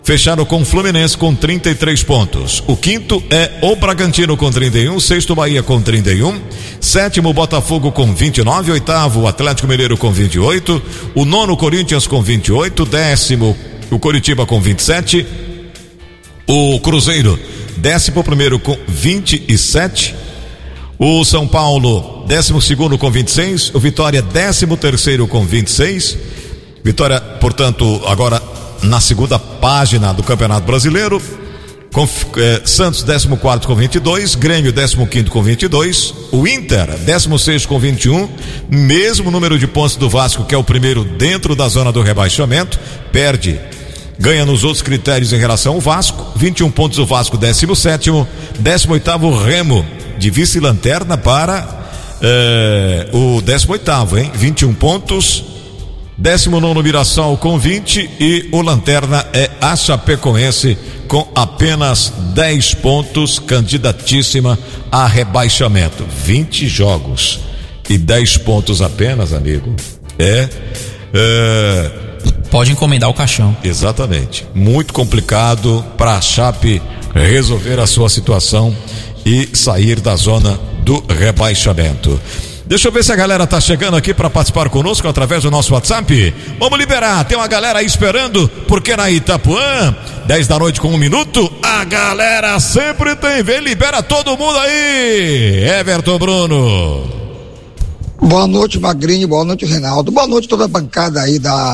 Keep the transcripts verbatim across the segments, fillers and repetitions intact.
Fecharam com o Fluminense com trinta e três pontos. O quinto é o Bragantino com trinta e um, sexto Bahia com trinta e um, sétimo Botafogo com vinte e nove, oitavo Atlético Mineiro com vinte e oito, o nono Corinthians com vinte e oito, décimo o Coritiba com vinte e sete, o Cruzeiro décimo primeiro com vinte e sete, o São Paulo décimo segundo com vinte e seis, o Vitória décimo terceiro com vinte e seis. Vitória, portanto, agora na segunda página do Campeonato Brasileiro, com, eh, Santos décimo quarto com vinte e dois, Grêmio décimo quinto com vinte e dois, o Inter décimo sexto com vinte e um, mesmo número de pontos do Vasco, que é o primeiro dentro da zona do rebaixamento, perde, ganha nos outros critérios em relação ao Vasco, vinte e um pontos o Vasco, décimo sétimo, décimo oitavo Remo, de vice-lanterna para eh, o décimo oitavo, hein? vinte e um pontos. décimo nono Mirassol com vinte e o lanterna é a Chapecoense com apenas dez pontos, candidatíssima a rebaixamento. vinte jogos e dez pontos apenas, amigo. É, é... Pode encomendar o caixão. Exatamente. Muito complicado para a Chape resolver a sua situação e sair da zona do rebaixamento. Deixa eu ver se a galera tá chegando aqui para participar conosco através do nosso WhatsApp. Vamos liberar, tem uma galera aí esperando, porque na Itapuã, dez da noite com um minuto, a galera sempre tem, vem, libera todo mundo aí. Everton Bruno. Boa noite, Magrinho, boa noite, Reinaldo, boa noite toda a bancada aí da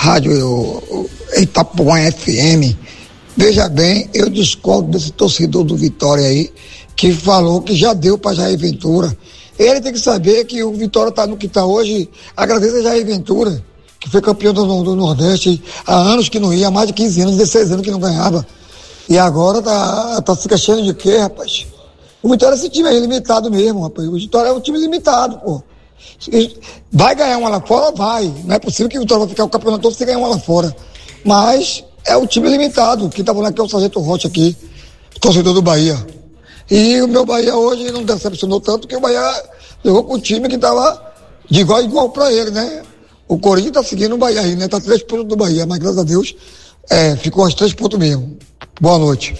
Rádio Itapuã F M. Veja bem, eu discordo desse torcedor do Vitória aí, que falou que já deu para Jair Ventura. Ele tem que saber que o Vitória está no que está hoje. Agradeço a Jair Ventura, que foi campeão do, do Nordeste há anos que não ia, há mais de quinze anos, dezesseis anos que não ganhava. E agora tá, tá se queixando de quê, rapaz? O Vitória, esse time é limitado mesmo, rapaz. O Vitória é um time limitado, pô. Vai ganhar uma lá fora? Vai. Não é possível que o Vitória vai ficar o campeonato todo sem ganhar uma lá fora. Mas é um time limitado. Quem tá falando aqui é o Sargento Rocha aqui, torcedor do Bahia. E o meu Bahia hoje não decepcionou tanto, que o Bahia jogou com o time que estava de igual a igual para ele, né? O Corinthians tá seguindo o Bahia aí, né? Tá três pontos do Bahia, mas graças a Deus é, ficou aos três pontos mesmo. Boa noite.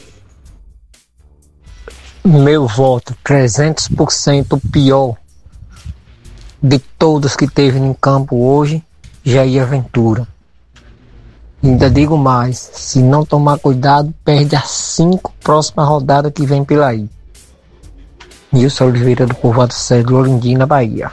Meu voto, trezentos por cento pior de todos que teve em campo hoje, Jair Ventura. Ainda digo mais, se não tomar cuidado, perde as cinco próximas rodadas que vem pela aí. Nilson Oliveira do Povoado Sérgio, Orindina, Bahia.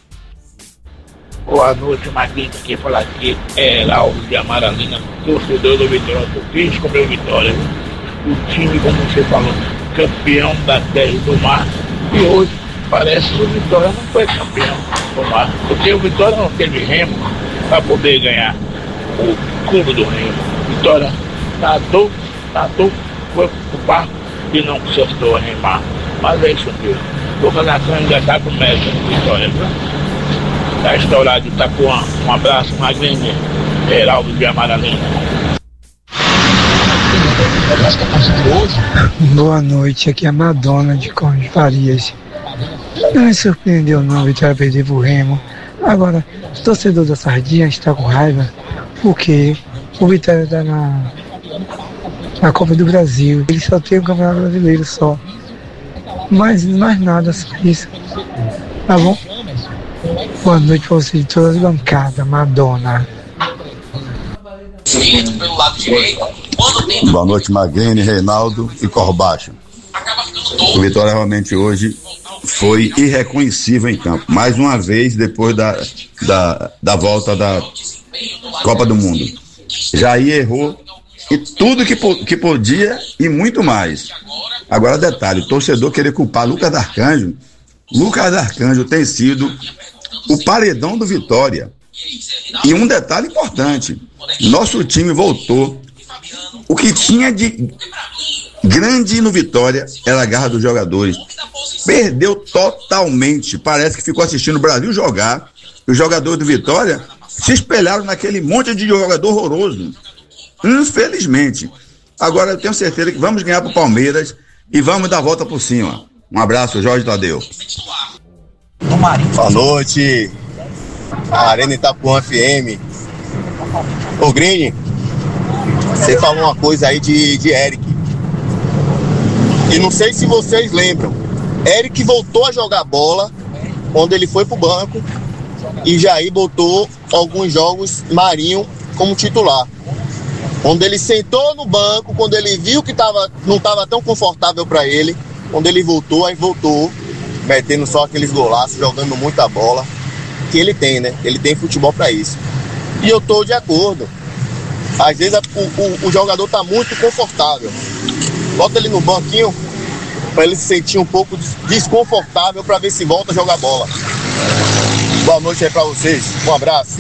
Boa noite, Marquinhos. Quem fala aqui é Lauro de Amaralina, torcedor do Vitória. Tô feliz com o meu Vitória. O time, como você falou, campeão da Terra do Mar. E hoje parece que o Vitória não foi campeão do Mar, porque o Vitória não teve remo para poder ganhar o clube do Remo. Vitória nadou, nadou, foi pro barco e não acertou a remar. Mas é isso mesmo. Boca da Cana ainda está com meta de Vitória, viu? Está estourado de Itapuã. Um abraço, Magrinho, Heraldo de Amaralina. Boa noite, aqui é a Madonna de Conde Farias. Não me surpreendeu não, Vitória perder pro Remo. Agora, o torcedor da Sardinha está com raiva porque o Vitória está na, na Copa do Brasil. Ele só tem o Campeonato Brasileiro só. Mas mais nada, só isso. Tá bom? Boa noite pra vocês de todas as bancadas, Madonna. Boa noite, Magrini, Reinaldo e Corbacho. O Vitória realmente hoje foi irreconhecível em campo. Mais uma vez, depois da, da, da volta da Copa do Mundo. Jair errou e tudo que, que podia e muito mais. Agora, detalhe, o torcedor querer culpar Lucas D'Arcanjo. Lucas D'Arcanjo tem sido o paredão do Vitória. E um detalhe importante, nosso time voltou. O que tinha de grande no Vitória era a garra dos jogadores. Perdeu totalmente. Parece que ficou assistindo o Brasil jogar. Os jogadores do Vitória se espelharam naquele monte de jogador horroroso. Infelizmente. Agora eu tenho certeza que vamos ganhar pro Palmeiras e vamos dar a volta por cima. Um abraço, Jorge Tadeu. Boa noite, Arena Itapuã F M. Ô Grini, Você falou uma coisa aí de, de Eric. E não sei se vocês lembram. Eric voltou a jogar bola quando ele foi pro banco e Jair botou alguns jogos Marinho como titular. Quando ele sentou no banco, quando ele viu que tava, não estava tão confortável para ele, quando ele voltou, aí voltou, metendo só aqueles golaços, jogando muita bola, que ele tem, né? Ele tem futebol para isso. E eu tô de acordo. Às vezes o, o, o jogador tá muito confortável. Bota ele no banquinho para ele se sentir um pouco desconfortável para ver se volta a jogar bola. Boa noite aí para vocês. Um abraço.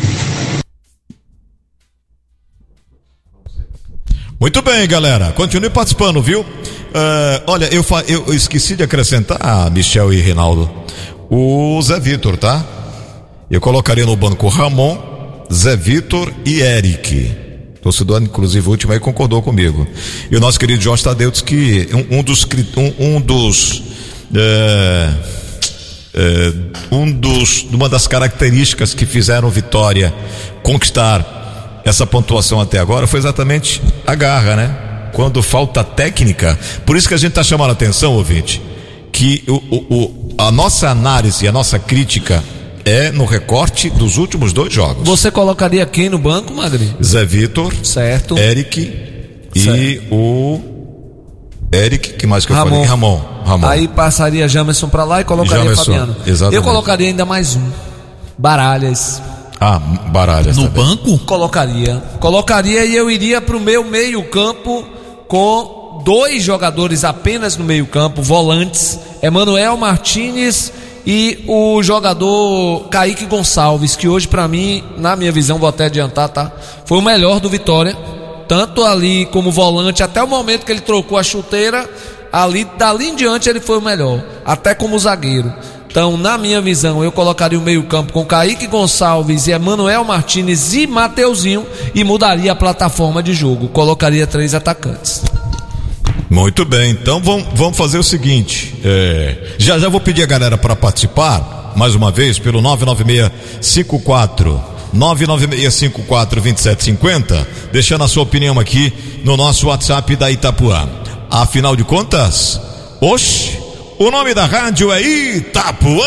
Muito bem, galera. Continue participando, viu? Uh, olha, eu, fa- eu esqueci de acrescentar, ah, Michel e Reinaldo, o Zé Vitor, tá? Eu colocaria no banco Ramon, Zé Vitor e Eric. Torcedor, inclusive, o último aí concordou comigo. E o nosso querido Jorge Tadeu disse que um, um dos um, um dos é, é, um dos uma das características que fizeram o Vitória conquistar essa pontuação até agora foi exatamente a garra, né? Quando falta técnica. Por isso que a gente está chamando a atenção, ouvinte, que o, o, o, a nossa análise, a nossa crítica é no recorte dos últimos dois jogos. Você colocaria quem no banco, Magri? Zé Vitor, certo. Eric e certo. o Eric, que mais que eu Ramon. falei? Ramon. Ramon. Aí passaria Jamerson pra lá e colocaria Jamerson, Fabiano. exatamente. Eu colocaria ainda mais um. Baralhas. Ah, Baralhas no também. banco? Colocaria. Colocaria e eu iria pro meu meio campo com dois jogadores apenas no meio campo, volantes, Emanuel Martínez e o jogador Kaique Gonçalves, que hoje pra mim, na minha visão, vou até adiantar, tá? Foi o melhor do Vitória, tanto ali como volante, até o momento que ele trocou a chuteira, ali, dali em diante ele foi o melhor, até como zagueiro. Então, na minha visão, eu colocaria o meio campo com Kaique Gonçalves e Emanuel Martínez e Mateuzinho e mudaria a plataforma de jogo, colocaria três atacantes. Muito bem, então vamos, vamos fazer o seguinte, é, já já vou pedir a galera para participar, mais uma vez, pelo nove nove seis cinco quatro nove nove seis cinco quatro dois sete cinco zero, deixando a sua opinião aqui no nosso WhatsApp da Itapuã. Afinal de contas, oxe, o nome da rádio é Itapuã.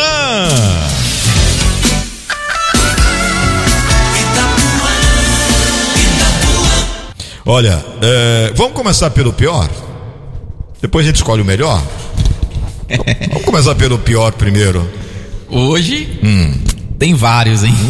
Olha, é, vamos começar pelo pior? Depois a gente escolhe o melhor? Vamos começar pelo pior primeiro. Hoje hum. tem vários, hein?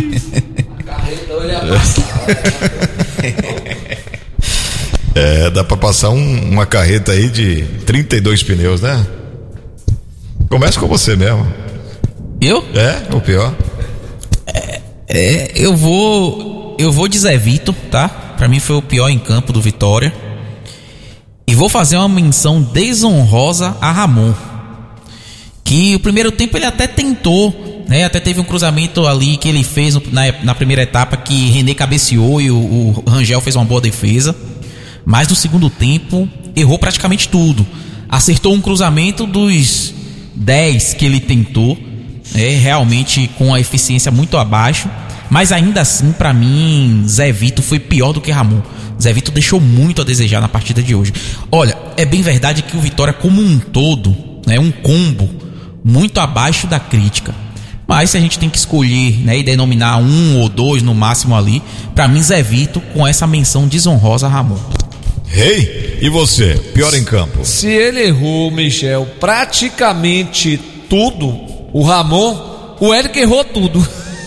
É, dá pra passar um, uma carreta aí de trinta e dois pneus, né? Começa com você mesmo. Eu? É, o pior. É, é, eu vou eu vou de Zé Vitor, tá? Pra mim foi o pior em campo do Vitória. E vou fazer uma menção desonrosa a Ramon, que o primeiro tempo ele até tentou, né? Até teve um cruzamento ali que ele fez na, na primeira etapa que René cabeceou e o, o Rangel fez uma boa defesa. Mas no segundo tempo errou praticamente tudo. Acertou um cruzamento dos dez que ele tentou, é, realmente com a eficiência muito abaixo. Mas ainda assim, pra mim, Zé Vitor foi pior do que Ramon. Zé Vitor deixou muito a desejar na partida de hoje. Olha, é bem verdade que o Vitória como um todo, é um combo muito abaixo da crítica. Mas se a gente tem que escolher, né, e denominar um ou dois no máximo ali, pra mim Zé Vitor com essa menção desonrosa a Ramon. Rei, hey, e você? Pior em campo? Se ele errou, Michel, praticamente tudo, o Ramon, o Eric errou tudo.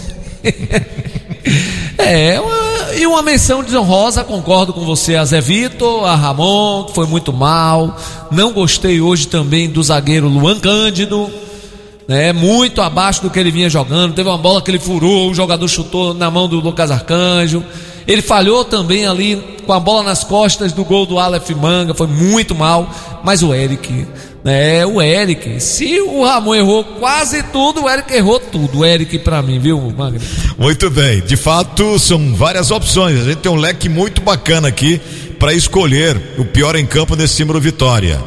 É, uma, e uma menção desonrosa, concordo com você, a Zé Vitor, a Ramon, que foi muito mal. Não gostei hoje também do zagueiro Luan Cândido, né, muito abaixo do que ele vinha jogando. Teve uma bola que ele furou, o jogador chutou na mão do Lucas Arcanjo. Ele falhou também ali com a bola nas costas do gol do Aleph Manga, foi muito mal. Mas o Eric, né, o Eric, se o Ramon errou quase tudo, o Eric errou tudo. O Eric pra mim, viu, Magno? Muito bem, de fato são várias opções. A gente tem um leque muito bacana aqui para escolher o pior em campo nesse time do Vitória.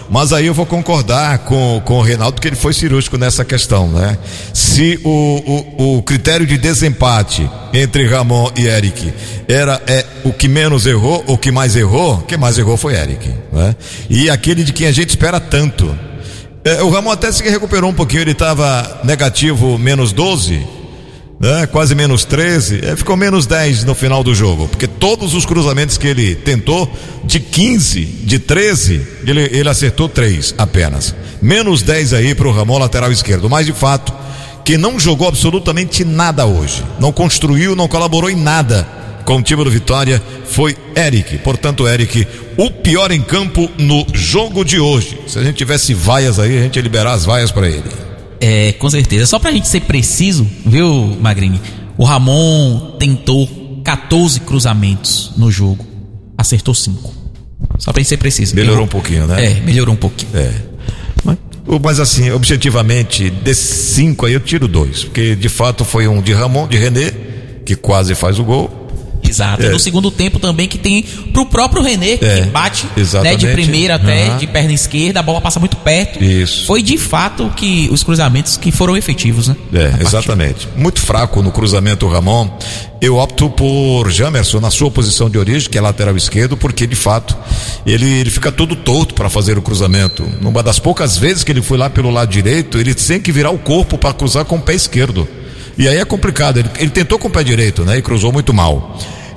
Mas aí eu vou concordar com, com o Reinaldo, que ele foi cirúrgico nessa questão, né? Se o, o, o critério de desempate entre Ramon e Eric era é, o que menos errou, o que mais errou, quem mais errou foi Eric, né? E aquele de quem a gente espera tanto. É, o Ramon até se recuperou um pouquinho, ele estava negativo menos doze, né? Quase menos treze, é, ficou menos dez no final do jogo, porque todos os cruzamentos que ele tentou, de quinze, de treze, ele, ele acertou três apenas. Menos dez aí pro Ramon, lateral esquerdo. Mas de fato, quem não jogou absolutamente nada hoje, não construiu, não colaborou em nada com o time do Vitória, foi Eric. Portanto, Eric, o pior em campo no jogo de hoje. Se a gente tivesse vaias aí, a gente ia liberar as vaias para ele. É, com certeza. Só pra gente ser preciso, viu, Magrini? O Ramon tentou catorze cruzamentos no jogo, acertou cinco. Só pra gente ser preciso. Melhorou um pouquinho, né? É, melhorou um pouquinho. É. Mas, mas assim, objetivamente, desses cinco aí eu tiro dois, porque de fato foi um de Ramon, de René, que quase faz o gol. Exato, é. E no segundo tempo também que tem pro próprio René, é, que bate, né, exatamente. de primeira até, uhum. de perna esquerda, a bola passa muito perto. Isso. Foi de fato que os cruzamentos que foram efetivos, né? É, exatamente. Muito fraco no cruzamento o Ramon. Eu opto por Jamerson na sua posição de origem, que é lateral esquerdo, porque de fato ele, ele fica todo torto para fazer o cruzamento. Numa das poucas vezes que ele foi lá pelo lado direito, ele tem que virar o corpo para cruzar com o pé esquerdo. E aí é complicado. Ele, ele tentou com o pé direito, né? E cruzou muito mal.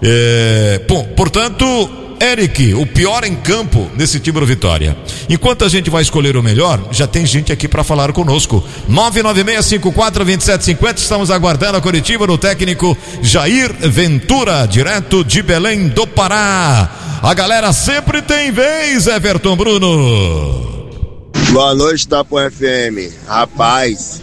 É, bom, portanto, Eric, o pior em campo nesse time do Vitória. Enquanto a gente vai escolher o melhor, já tem gente aqui para falar conosco. nove nove seis cinco quatro dois sete cinco zero. Estamos aguardando a coletiva do técnico Jair Ventura, direto de Belém do Pará. A galera sempre tem vez, Everton Bruno. Boa noite, Tapo F M. Rapaz,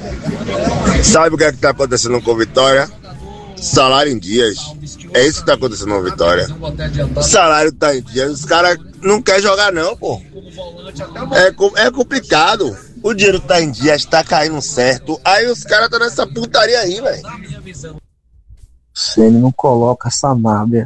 sabe o que é que tá acontecendo com o Vitória? Salário em dias. É isso que tá acontecendo com o Vitória. O salário tá em dias. Os caras não querem jogar não, pô. É, é complicado. O dinheiro tá em dias, tá caindo certo. Aí os caras tá nessa putaria aí, velho. Se ele não coloca Sanabria,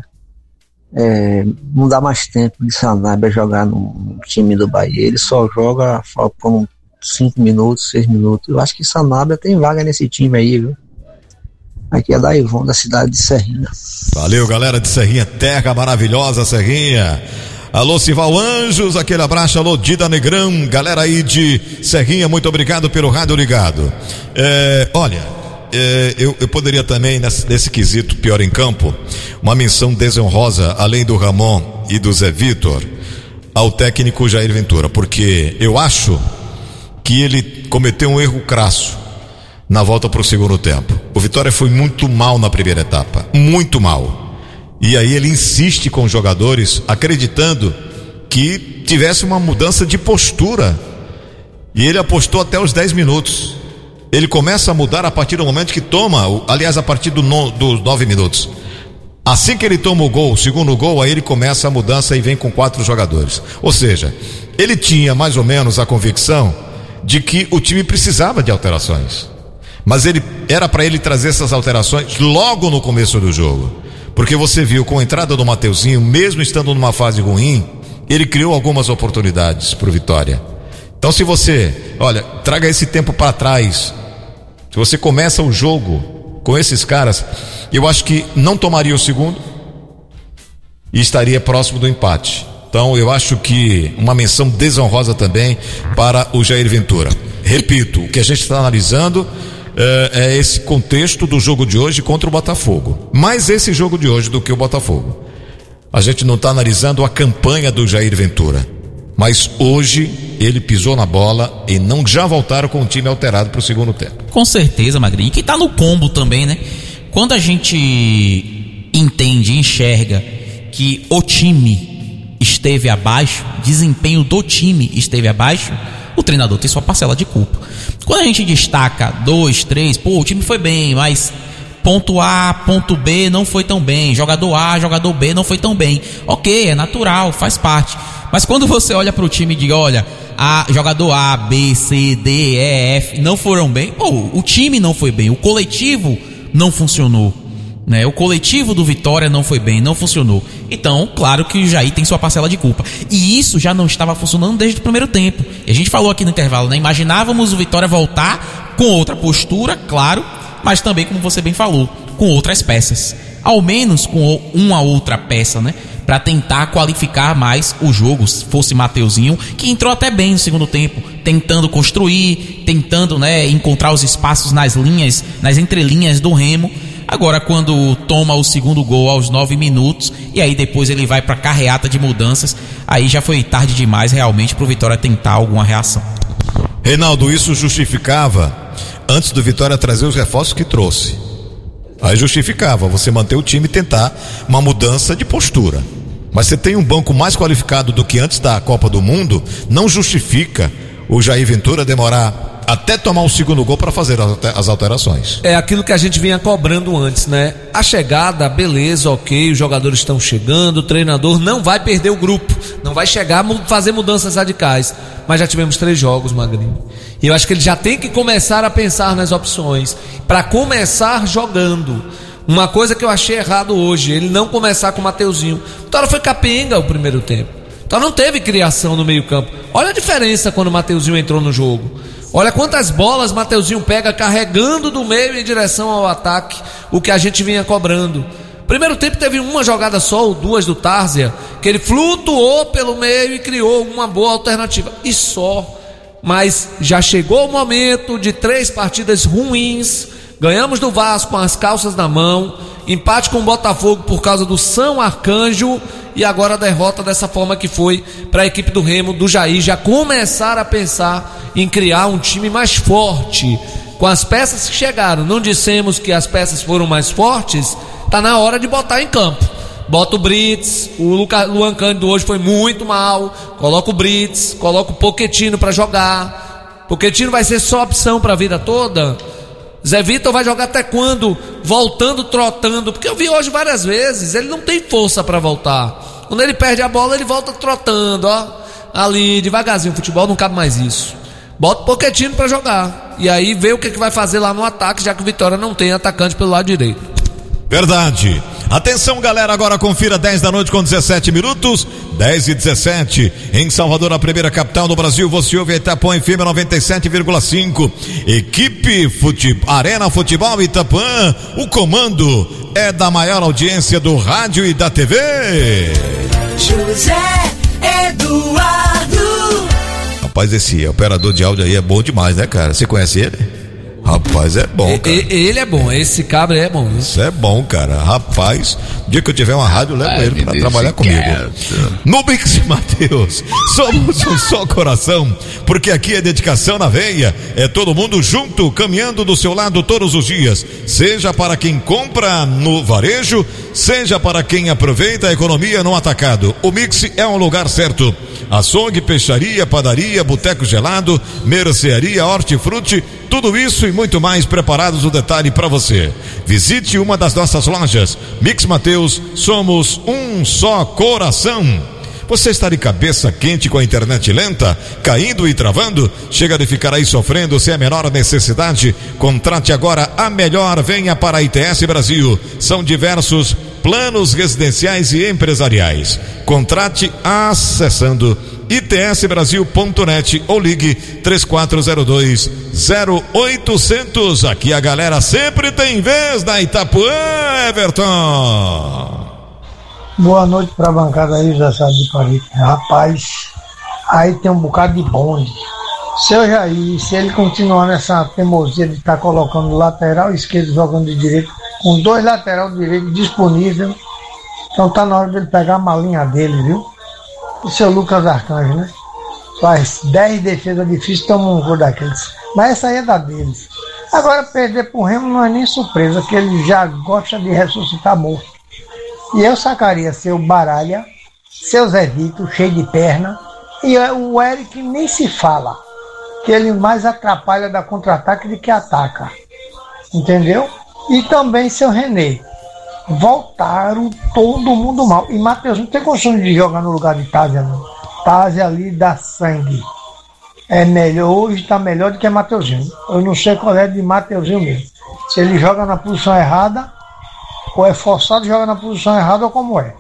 é, não dá mais tempo de Sanabria jogar no, no time do Bahia. Ele só joga por cinco minutos, seis minutos. Eu acho que Sanabria tem vaga nesse time aí, viu? Aqui é da Ivon, da cidade de Serrinha. Valeu, galera de Serrinha, terra maravilhosa, Serrinha. Alô, Sival Anjos, aquele abraço. Alô, Dida Negrão, galera aí de Serrinha, muito obrigado pelo rádio ligado. É, olha, é, eu, eu poderia também, nesse, nesse quesito pior em campo, uma menção desonrosa, além do Ramon e do Zé Vitor, ao técnico Jair Ventura, porque eu acho que ele cometeu um erro crasso na volta para o segundo tempo. O Vitória foi muito mal na primeira etapa, muito mal. E aí ele insiste com os jogadores, acreditando que tivesse uma mudança de postura. E ele apostou até os dez minutos. Ele começa a mudar a partir do momento que toma, aliás, a partir do no, dos nove minutos. Assim que ele toma o gol, o segundo gol, aí ele começa a mudança e vem com quatro jogadores. Ou seja, ele tinha mais ou menos a convicção de que o time precisava de alterações. Mas ele era para ele trazer essas alterações logo no começo do jogo, porque você viu com a entrada do Mateuzinho, mesmo estando numa fase ruim, ele criou algumas oportunidades para o Vitória. Então, se você, olha, traga esse tempo para trás, se você começa o jogo com esses caras, eu acho que não tomaria o segundo e estaria próximo do empate. Então, eu acho que uma menção desonrosa também para o Jair Ventura. Repito, o que a gente está analisando É, é esse contexto do jogo de hoje contra o Botafogo. Mais esse jogo de hoje do que o Botafogo. A gente não está analisando a campanha do Jair Ventura, mas hoje ele pisou na bola e não já voltaram com o time alterado para o segundo tempo. Com certeza, Magrinho. Que tá no combo também, né? Quando a gente entende, enxerga que o time esteve abaixo, desempenho do time esteve abaixo, o treinador tem sua parcela de culpa. Quando a gente destaca dois, três, pô, o time foi bem, mas ponto A, ponto B não foi tão bem, jogador A, jogador B não foi tão bem. Ok, é natural, faz parte. Mas quando você olha pro time e diz, olha, a, jogador A, B, C, D, E, F não foram bem, pô, o time não foi bem, o coletivo não funcionou. né? O coletivo do Vitória não foi bem, não funcionou. Então, claro que o Jair tem sua parcela de culpa. E isso já não estava funcionando desde o primeiro tempo. E a gente falou aqui no intervalo, né? Imaginávamos o Vitória voltar com outra postura, claro, mas também, como você bem falou, com outras peças. Ao menos com uma outra peça, né? Para tentar qualificar mais o jogo, se fosse Mateuzinho, que entrou até bem no segundo tempo, tentando construir, tentando, né, encontrar os espaços nas linhas, nas entrelinhas do Remo. Agora, quando toma o segundo gol aos nove minutos, e aí depois ele vai para carreata de mudanças, aí já foi tarde demais realmente para o Vitória tentar alguma reação. Reinaldo, isso justificava, antes do Vitória trazer os reforços que trouxe, aí justificava você manter o time e tentar uma mudança de postura. Mas você tem um banco mais qualificado do que antes da Copa do Mundo, não justifica o Jair Ventura demorar até tomar o segundo gol para fazer as alterações. É aquilo que a gente vinha cobrando antes, né? A chegada, beleza, ok, os jogadores estão chegando, o treinador não vai perder o grupo, não vai chegar a fazer mudanças radicais, mas já tivemos três jogos, Magrinho, e eu acho que ele já tem que começar a pensar nas opções, para começar jogando. Uma coisa que eu achei errado hoje, ele não começar com o Mateuzinho. O Vitória foi capenga o primeiro tempo, então não teve criação no meio campo. Olha a diferença quando o Mateuzinho entrou no jogo. Olha quantas bolas Mateuzinho pega carregando do meio em direção ao ataque, o que a gente vinha cobrando. Primeiro tempo teve uma jogada só, ou duas do Tárzia, que ele flutuou pelo meio e criou uma boa alternativa, e só. Mas já chegou o momento de três partidas ruins. Ganhamos do Vasco com as calças na mão, empate com o Botafogo por causa do São Arcanjo, e agora a derrota dessa forma que foi para a equipe do Remo, do Jair, já começar a pensar em criar um time mais forte, com as peças que chegaram. Não dissemos que as peças foram mais fortes, tá na hora de botar em campo. Bota o Brits, o Luca, Luan Cândido hoje foi muito mal, coloca o Brits, coloca o Pochettino para jogar. Pochettino vai ser só opção para a vida toda? Zé Vitor vai jogar até quando? Voltando, trotando, porque eu vi hoje várias vezes, ele não tem força para voltar. Quando ele perde a bola, ele volta trotando, ó, ali, devagarzinho. O futebol não cabe mais isso. Bota o Pochettino para jogar, e aí vê o que, que vai fazer lá no ataque, já que o Vitória não tem atacante pelo lado direito. Verdade. Atenção, galera, agora confira dez da noite com dezessete minutos, dez e dezessete, em Salvador, a primeira capital do Brasil. Você ouve a Itapuã F M noventa e sete vírgula cinco. Equipe Fute... Arena Futebol Itapuã, o comando é da maior audiência do rádio e da T V. José Eduardo. Rapaz, esse operador de áudio aí é bom demais, né, cara? Você conhece ele? Rapaz, é bom, cara. Ele é bom, esse cabra é bom. Isso é bom, cara. Rapaz, o dia que eu tiver uma rádio, eu levo Ai, ele pra trabalhar comigo. No Mix Mateus, somos um só coração, porque aqui é dedicação na veia, é todo mundo junto, caminhando do seu lado todos os dias, seja para quem compra no varejo, seja para quem aproveita a economia no atacado. O Mix é um lugar certo. Açougue, peixaria, padaria, boteco gelado, mercearia, hortifruti, tudo isso e muito mais preparados no detalhe para você. Visite uma das nossas lojas. Mix Mateus, somos um só coração. Você está de cabeça quente com a internet lenta, caindo e travando? Chega de ficar aí sofrendo sem a menor necessidade? Contrate agora a melhor, venha para a I T S Brasil. São diversos planos residenciais e empresariais. Contrate acessando i t s brasil ponto net ou ligue três quatro zero dois zero oito zero zero. Aqui a galera sempre tem vez da Itapuã, Everton. Boa noite para a bancada aí, José Sá de Paris. Rapaz, aí tem um bocado de bonde. Seu Jair, se ele continuar nessa teimosia de estar tá colocando lateral esquerdo jogando de direito, com dois lateral direito disponíveis, então tá na hora dele pegar a malinha dele, viu? O seu Lucas Arcanjo, né? Faz dez defesas difíceis, toma um gol daqueles. Mas essa aí é da deles. Agora, perder pro Remo não é nem surpresa, que ele já gosta de ressuscitar morto. E eu sacaria seu Baralha, seu Zé Vitor, cheio de perna, e o Eric nem se fala, que ele mais atrapalha da contra-ataque do que ataca. Entendeu? E também seu René. Voltaram todo mundo mal. E Matheus não tem condição de jogar no lugar de Tárzia, não. Tárzia ali dá sangue. É melhor, hoje está melhor do que Mateuzinho. Eu não sei qual é de Mateuzinho mesmo. Se ele joga na posição errada, Ou é forçado jogar na posição errada ou como é?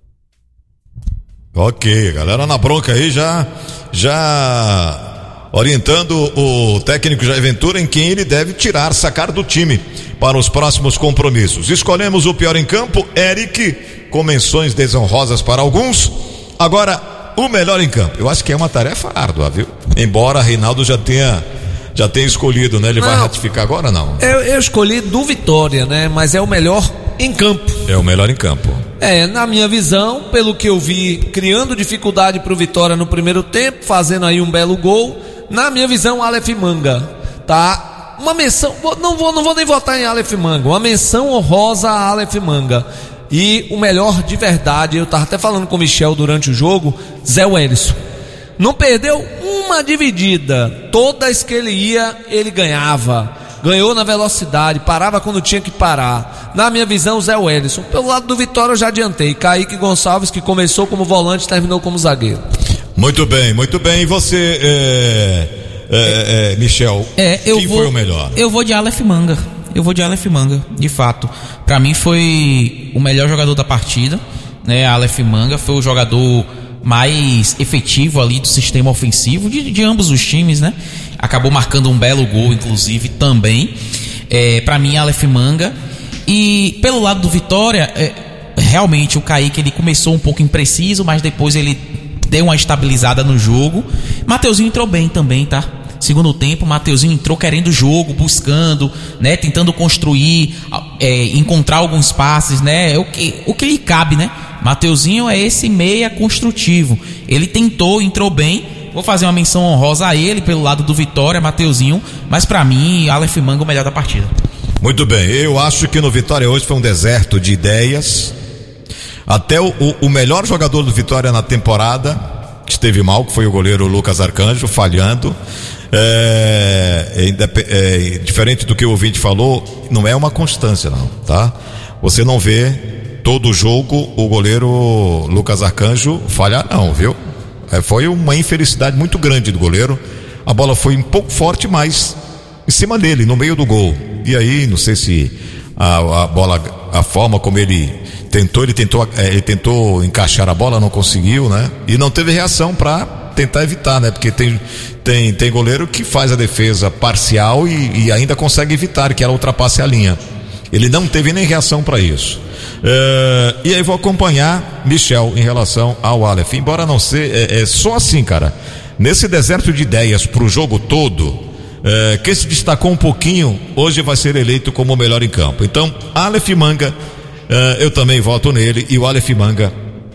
Ok, galera na bronca aí já, já orientando o técnico Jair Ventura em quem ele deve tirar, sacar do time para os próximos compromissos. Escolhemos o pior em campo, Eric, com menções desonrosas para alguns. Agora, o melhor em campo. Eu acho que é uma tarefa árdua, viu? Embora Reinaldo já tenha, já tenha escolhido, né? Ele não, vai ratificar agora ou não? Eu, eu escolhi do Vitória, né? Mas é o melhor em campo. É o melhor em campo. É, na minha visão, pelo que eu vi, criando dificuldade pro Vitória no primeiro tempo, fazendo aí um belo gol. Na minha visão, Aleph Manga, tá? Uma menção, não vou, não vou nem votar em Aleph Manga, uma menção honrosa a Aleph Manga. E o melhor de verdade, eu tava até falando com o Michel durante o jogo, Zé Wellison. Não perdeu uma dividida, todas que ele ia, ele ganhava. Ganhou na velocidade, parava quando tinha que parar. Na minha visão, Zé Wellison. Pelo lado do Vitória eu já adiantei, Kaique Gonçalves, que começou como volante e terminou como zagueiro. Muito bem, muito bem. E você, é, é, é, Michel, é, eu quem vou, foi o melhor? Eu vou de Aleph Manga. Eu vou de Aleph Manga, de fato. Pra mim foi o melhor jogador da partida, né? Aleph Manga foi o jogador mais efetivo ali do sistema ofensivo de, de ambos os times, né? Acabou marcando um belo gol, inclusive, também. É, pra mim, Aleph Manga. E pelo lado do Vitória, é, realmente o Kaique ele começou um pouco impreciso, mas depois ele deu uma estabilizada no jogo. Mateuzinho entrou bem também, tá? Segundo tempo, Mateuzinho entrou querendo jogo, buscando, né? Tentando construir, é, encontrar alguns passes, né? O que, o que lhe cabe, né? Mateuzinho é esse meia construtivo. Ele tentou, entrou bem. Vou fazer uma menção honrosa a ele pelo lado do Vitória, Mateuzinho. Mas pra mim, Aleph Manga o melhor da partida. Muito bem, eu acho que no Vitória hoje foi um deserto de ideias. Até o, o, o melhor jogador do Vitória na temporada que esteve mal, que foi o goleiro Lucas Arcanjo, falhando. É, é, é, diferente do que o ouvinte falou, não é uma constância não, tá? Você não vê todo jogo o goleiro Lucas Arcanjo falhar não, viu? É, foi uma infelicidade muito grande do goleiro. A bola foi um pouco forte, mas em cima dele, no meio do gol. E aí, não sei se a, a bola, a forma como ele tentou, ele tentou, é, ele tentou encaixar a bola, não conseguiu, né? E não teve reação para tentar evitar, né? Porque tem, tem, tem goleiro que faz a defesa parcial e, e ainda consegue evitar que ela ultrapasse a linha. Ele não teve nem reação para isso. Uh, e aí vou acompanhar Michel em relação ao Aleph. Embora não ser, é, é só assim, cara. Nesse deserto de ideias pro jogo todo, uh, quem se destacou um pouquinho, hoje vai ser eleito como o melhor em campo. Então, Aleph Manga, uh, eu também voto nele. E o Aleph Manga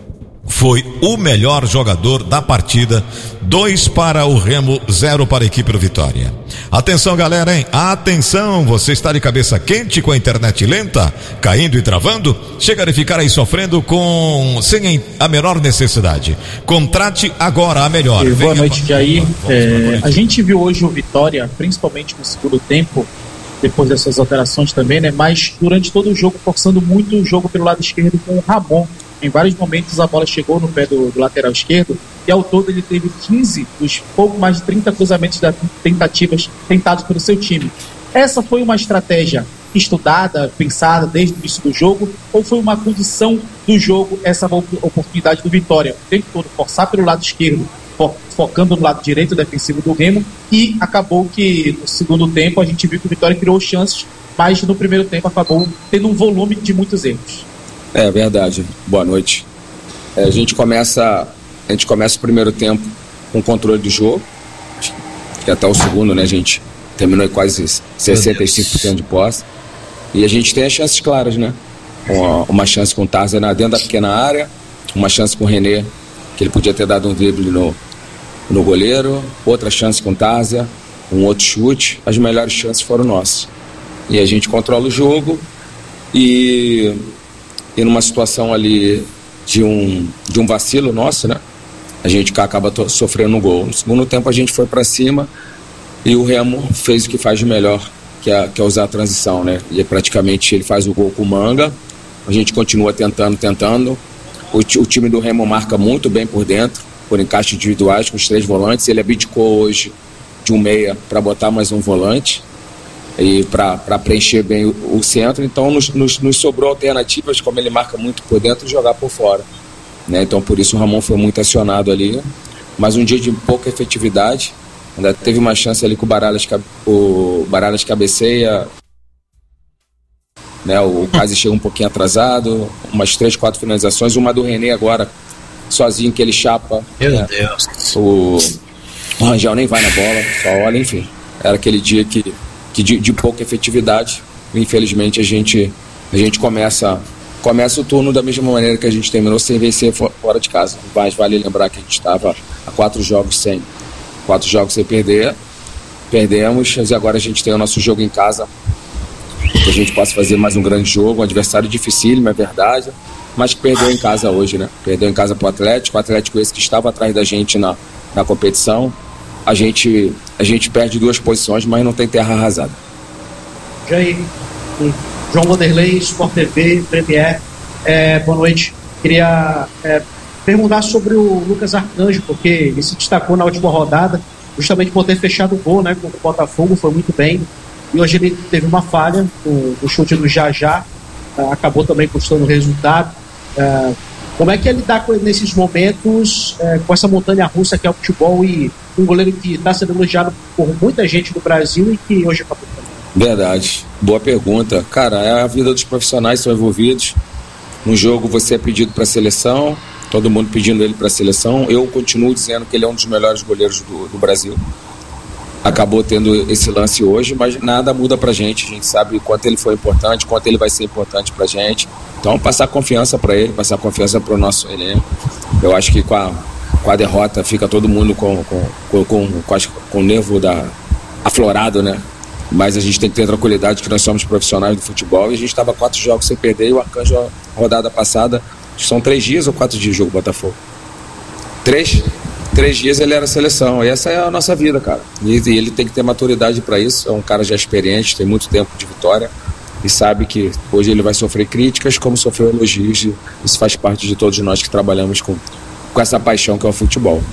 foi o melhor jogador da partida. Dois para o Remo, zero para a equipe do Vitória. Atenção, galera, hein? Atenção, você está de cabeça quente com a internet lenta, caindo e travando? Chega a ficar aí sofrendo com sem a menor necessidade. Contrate agora a melhor. E boa noite, Jair. É, a gente viu hoje o Vitória, principalmente no segundo tempo, depois dessas alterações também, né? Mas durante todo o jogo, forçando muito o jogo pelo lado esquerdo com o Ramon. Em vários momentos a bola chegou no pé do, do lateral esquerdo e ao todo ele teve quinze dos pouco mais de trinta cruzamentos da tentativas tentados pelo seu time. Essa foi uma estratégia estudada, pensada desde o início do jogo, ou foi uma condição do jogo essa oportunidade do Vitória? O tempo todo forçar pelo lado esquerdo, fo- focando no lado direito defensivo do Remo, e acabou que no segundo tempo a gente viu que o Vitória criou chances, mas no primeiro tempo acabou tendo um volume de muitos erros. É verdade. Boa noite. É, a gente começa, a gente começa o primeiro tempo com controle do jogo, que até o segundo, né, a gente terminou em quase sessenta e cinco por cento de posse, e a gente tem as chances claras, né? Uma, uma chance com o Tarzan dentro da pequena área, uma chance com o René, que ele podia ter dado um drible no, no goleiro, outra chance com o Tarzan, um outro chute. As melhores chances foram nossas. E a gente controla o jogo e e numa situação ali de um, de um vacilo nosso, né? A gente acaba to- sofrendo um gol. No segundo tempo a gente foi para cima e o Remo fez o que faz de melhor, que é, que é usar a transição, né? E praticamente ele faz o gol com o Manga. A gente continua tentando, tentando. O, t- o time do Remo marca muito bem por dentro, por encaixes individuais com os três volantes. Ele abdicou hoje de um meia para botar mais um volante. e para preencher bem o, o centro. Então nos, nos, nos sobrou alternativas, como ele marca muito por dentro, jogar por fora, né? Então por isso o Ramon foi muito acionado ali, mas um dia de pouca efetividade. Ainda teve uma chance ali com o Baralhas, o Baralhas cabeceia, né? O Kazi chega um pouquinho atrasado, umas três, quatro finalizações, uma do René agora sozinho que ele chapa. Meu né? Deus. O, o Rangel nem vai na bola, só olha, enfim. Era aquele dia que, que de, de pouca efetividade. Infelizmente a gente, a gente começa, começa o turno da mesma maneira que a gente terminou, sem vencer fora de casa. Mas vale lembrar que a gente estava a quatro jogos sem. Quatro jogos sem perder, perdemos, e agora a gente tem o nosso jogo em casa, que a gente possa fazer mais um grande jogo, um adversário dificílimo, é verdade, mas que perdeu em casa hoje, né? Perdeu em casa pro Atlético, o Atlético esse que estava atrás da gente na, na competição. A gente, a gente perde duas posições, mas não tem terra arrasada. Jair, João Vanderlei, Sport T V, Premier, é, boa noite. Queria é, perguntar sobre o Lucas Arcanjo, porque ele se destacou na última rodada, justamente por ter fechado o gol, né, contra o Botafogo, foi muito bem. E hoje ele teve uma falha, o, o chute do Jajá, uh, acabou também custando o resultado. Uh, como é que ele dá com, nesses momentos, uh, com essa montanha russa que é o futebol, e um goleiro que está sendo elogiado por muita gente no Brasil e que hoje acabou também? Verdade, boa pergunta. Cara, é a vida dos profissionais que são envolvidos. No jogo você é pedido para a seleção, todo mundo pedindo ele para a seleção. Eu continuo dizendo que ele é um dos melhores goleiros do, do Brasil. Acabou tendo esse lance hoje, mas nada muda pra gente. A gente sabe quanto ele foi importante, quanto ele vai ser importante pra gente. Então, passar confiança pra ele, passar confiança pro nosso elenco. Eu acho que com a, com a derrota fica todo mundo com, com, com, com, com, com o nervo da, aflorado, né? Mas a gente tem que ter tranquilidade que nós somos profissionais do futebol e a gente estava quatro jogos sem perder, e o Arcanjo, a rodada passada, são três dias ou quatro dias de jogo Botafogo? Três? Três dias ele era seleção, e essa é a nossa vida, cara. E, e ele tem que ter maturidade para isso, é um cara já experiente, tem muito tempo de vitória e sabe que hoje ele vai sofrer críticas como sofreu elogios, e isso faz parte de todos nós que trabalhamos com, com essa paixão que é o futebol.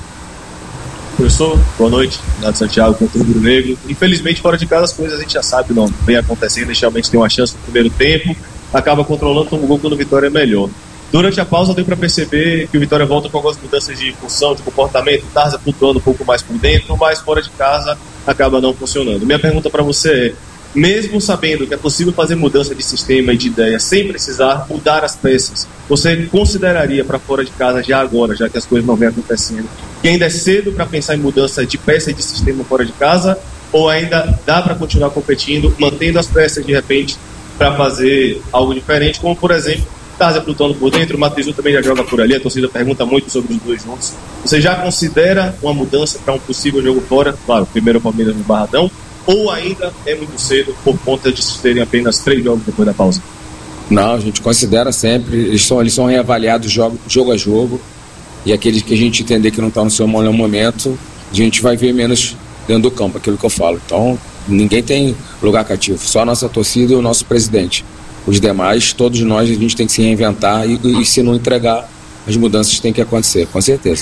Professor, boa noite. Renato Santiago, contra o Rubro Negro. Infelizmente, fora de casa, as coisas a gente já sabe, não vem acontecendo. Inicialmente tem uma chance no primeiro tempo, acaba controlando, toma um gol quando o Vitória é melhor. Durante a pausa, deu para perceber que o Vitória volta com algumas mudanças de função, de comportamento. O Tarza flutuando um pouco mais por dentro, mas fora de casa acaba não funcionando. Minha pergunta para você é: mesmo sabendo que é possível fazer mudança de sistema e de ideia sem precisar mudar as peças, você consideraria para fora de casa já agora, já que as coisas não vêm acontecendo, que ainda é cedo para pensar em mudança de peça e de sistema fora de casa, ou ainda dá para continuar competindo, mantendo as peças de repente para fazer algo diferente, como por exemplo Tarza flutuando por dentro, o Matizu também já joga por ali, a torcida pergunta muito sobre os dois juntos. Você já considera uma mudança para um possível jogo fora? Claro, primeiro o Palmeiras no Barradão, ou ainda é muito cedo por conta de terem apenas três jogos depois da pausa? Não, a gente considera sempre, eles são, eles são reavaliados jogo, jogo a jogo, e aqueles que a gente entender que não estão no seu melhor momento, a gente vai ver menos dentro do campo, aquilo que eu falo. Então, ninguém tem lugar cativo, só a nossa torcida e o nosso presidente. Os demais, todos nós, a gente tem que se reinventar e, e se não entregar, as mudanças têm que acontecer, com certeza.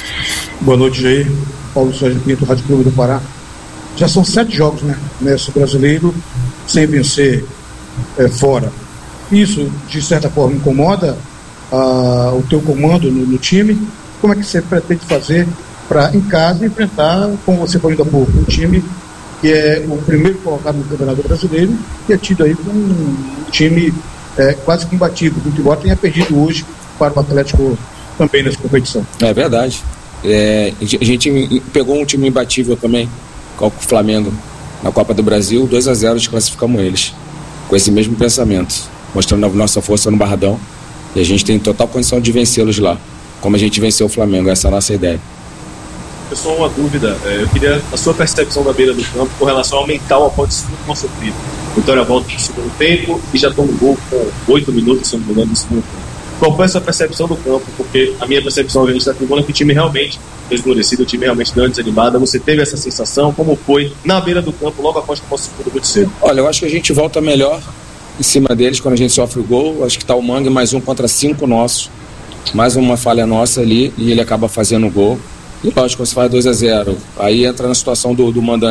Boa noite, Jair. Paulo Sérgio Pinto, Rádio Clube do Pará. Já são sete jogos, né? Nesse brasileiro, sem vencer é, fora. Isso, de certa forma, incomoda ah, o teu comando no, no time. Como é que você pretende fazer para, em casa, enfrentar, como você falou ainda há pouco, um time que é o primeiro colocado no Campeonato Brasileiro, que é tido aí como um time é, quase que imbatível, que embora tenha perdido hoje para o Atlético também nessa competição. É verdade. É, a gente pegou um time imbatível também, com o Flamengo, na Copa do Brasil, dois a zero desclassificamos eles, com esse mesmo pensamento, mostrando a nossa força no Barradão, e a gente tem total condição de vencê-los lá, como a gente venceu o Flamengo, essa é a nossa ideia. Só uma dúvida, eu queria a sua percepção da beira do campo com relação ao mental após esse não sofrido. Vitória volta no segundo tempo e já toma um gol com oito minutos, se não me engano, no segundo tempo. Qual foi a sua percepção do campo? Porque a minha percepção da tribuna é que o time realmente esmorecido, o time realmente deu uma desanimada. Você teve essa sensação? Como foi na beira do campo logo após que o segundo muito cedo? Olha, eu acho que a gente volta melhor em cima deles quando a gente sofre o gol. Acho que tá o Mangue mais um contra cinco nossos, mais uma falha nossa ali e ele acaba fazendo o gol. E lógico, você faz dois a zero, aí entra na situação do, do mandante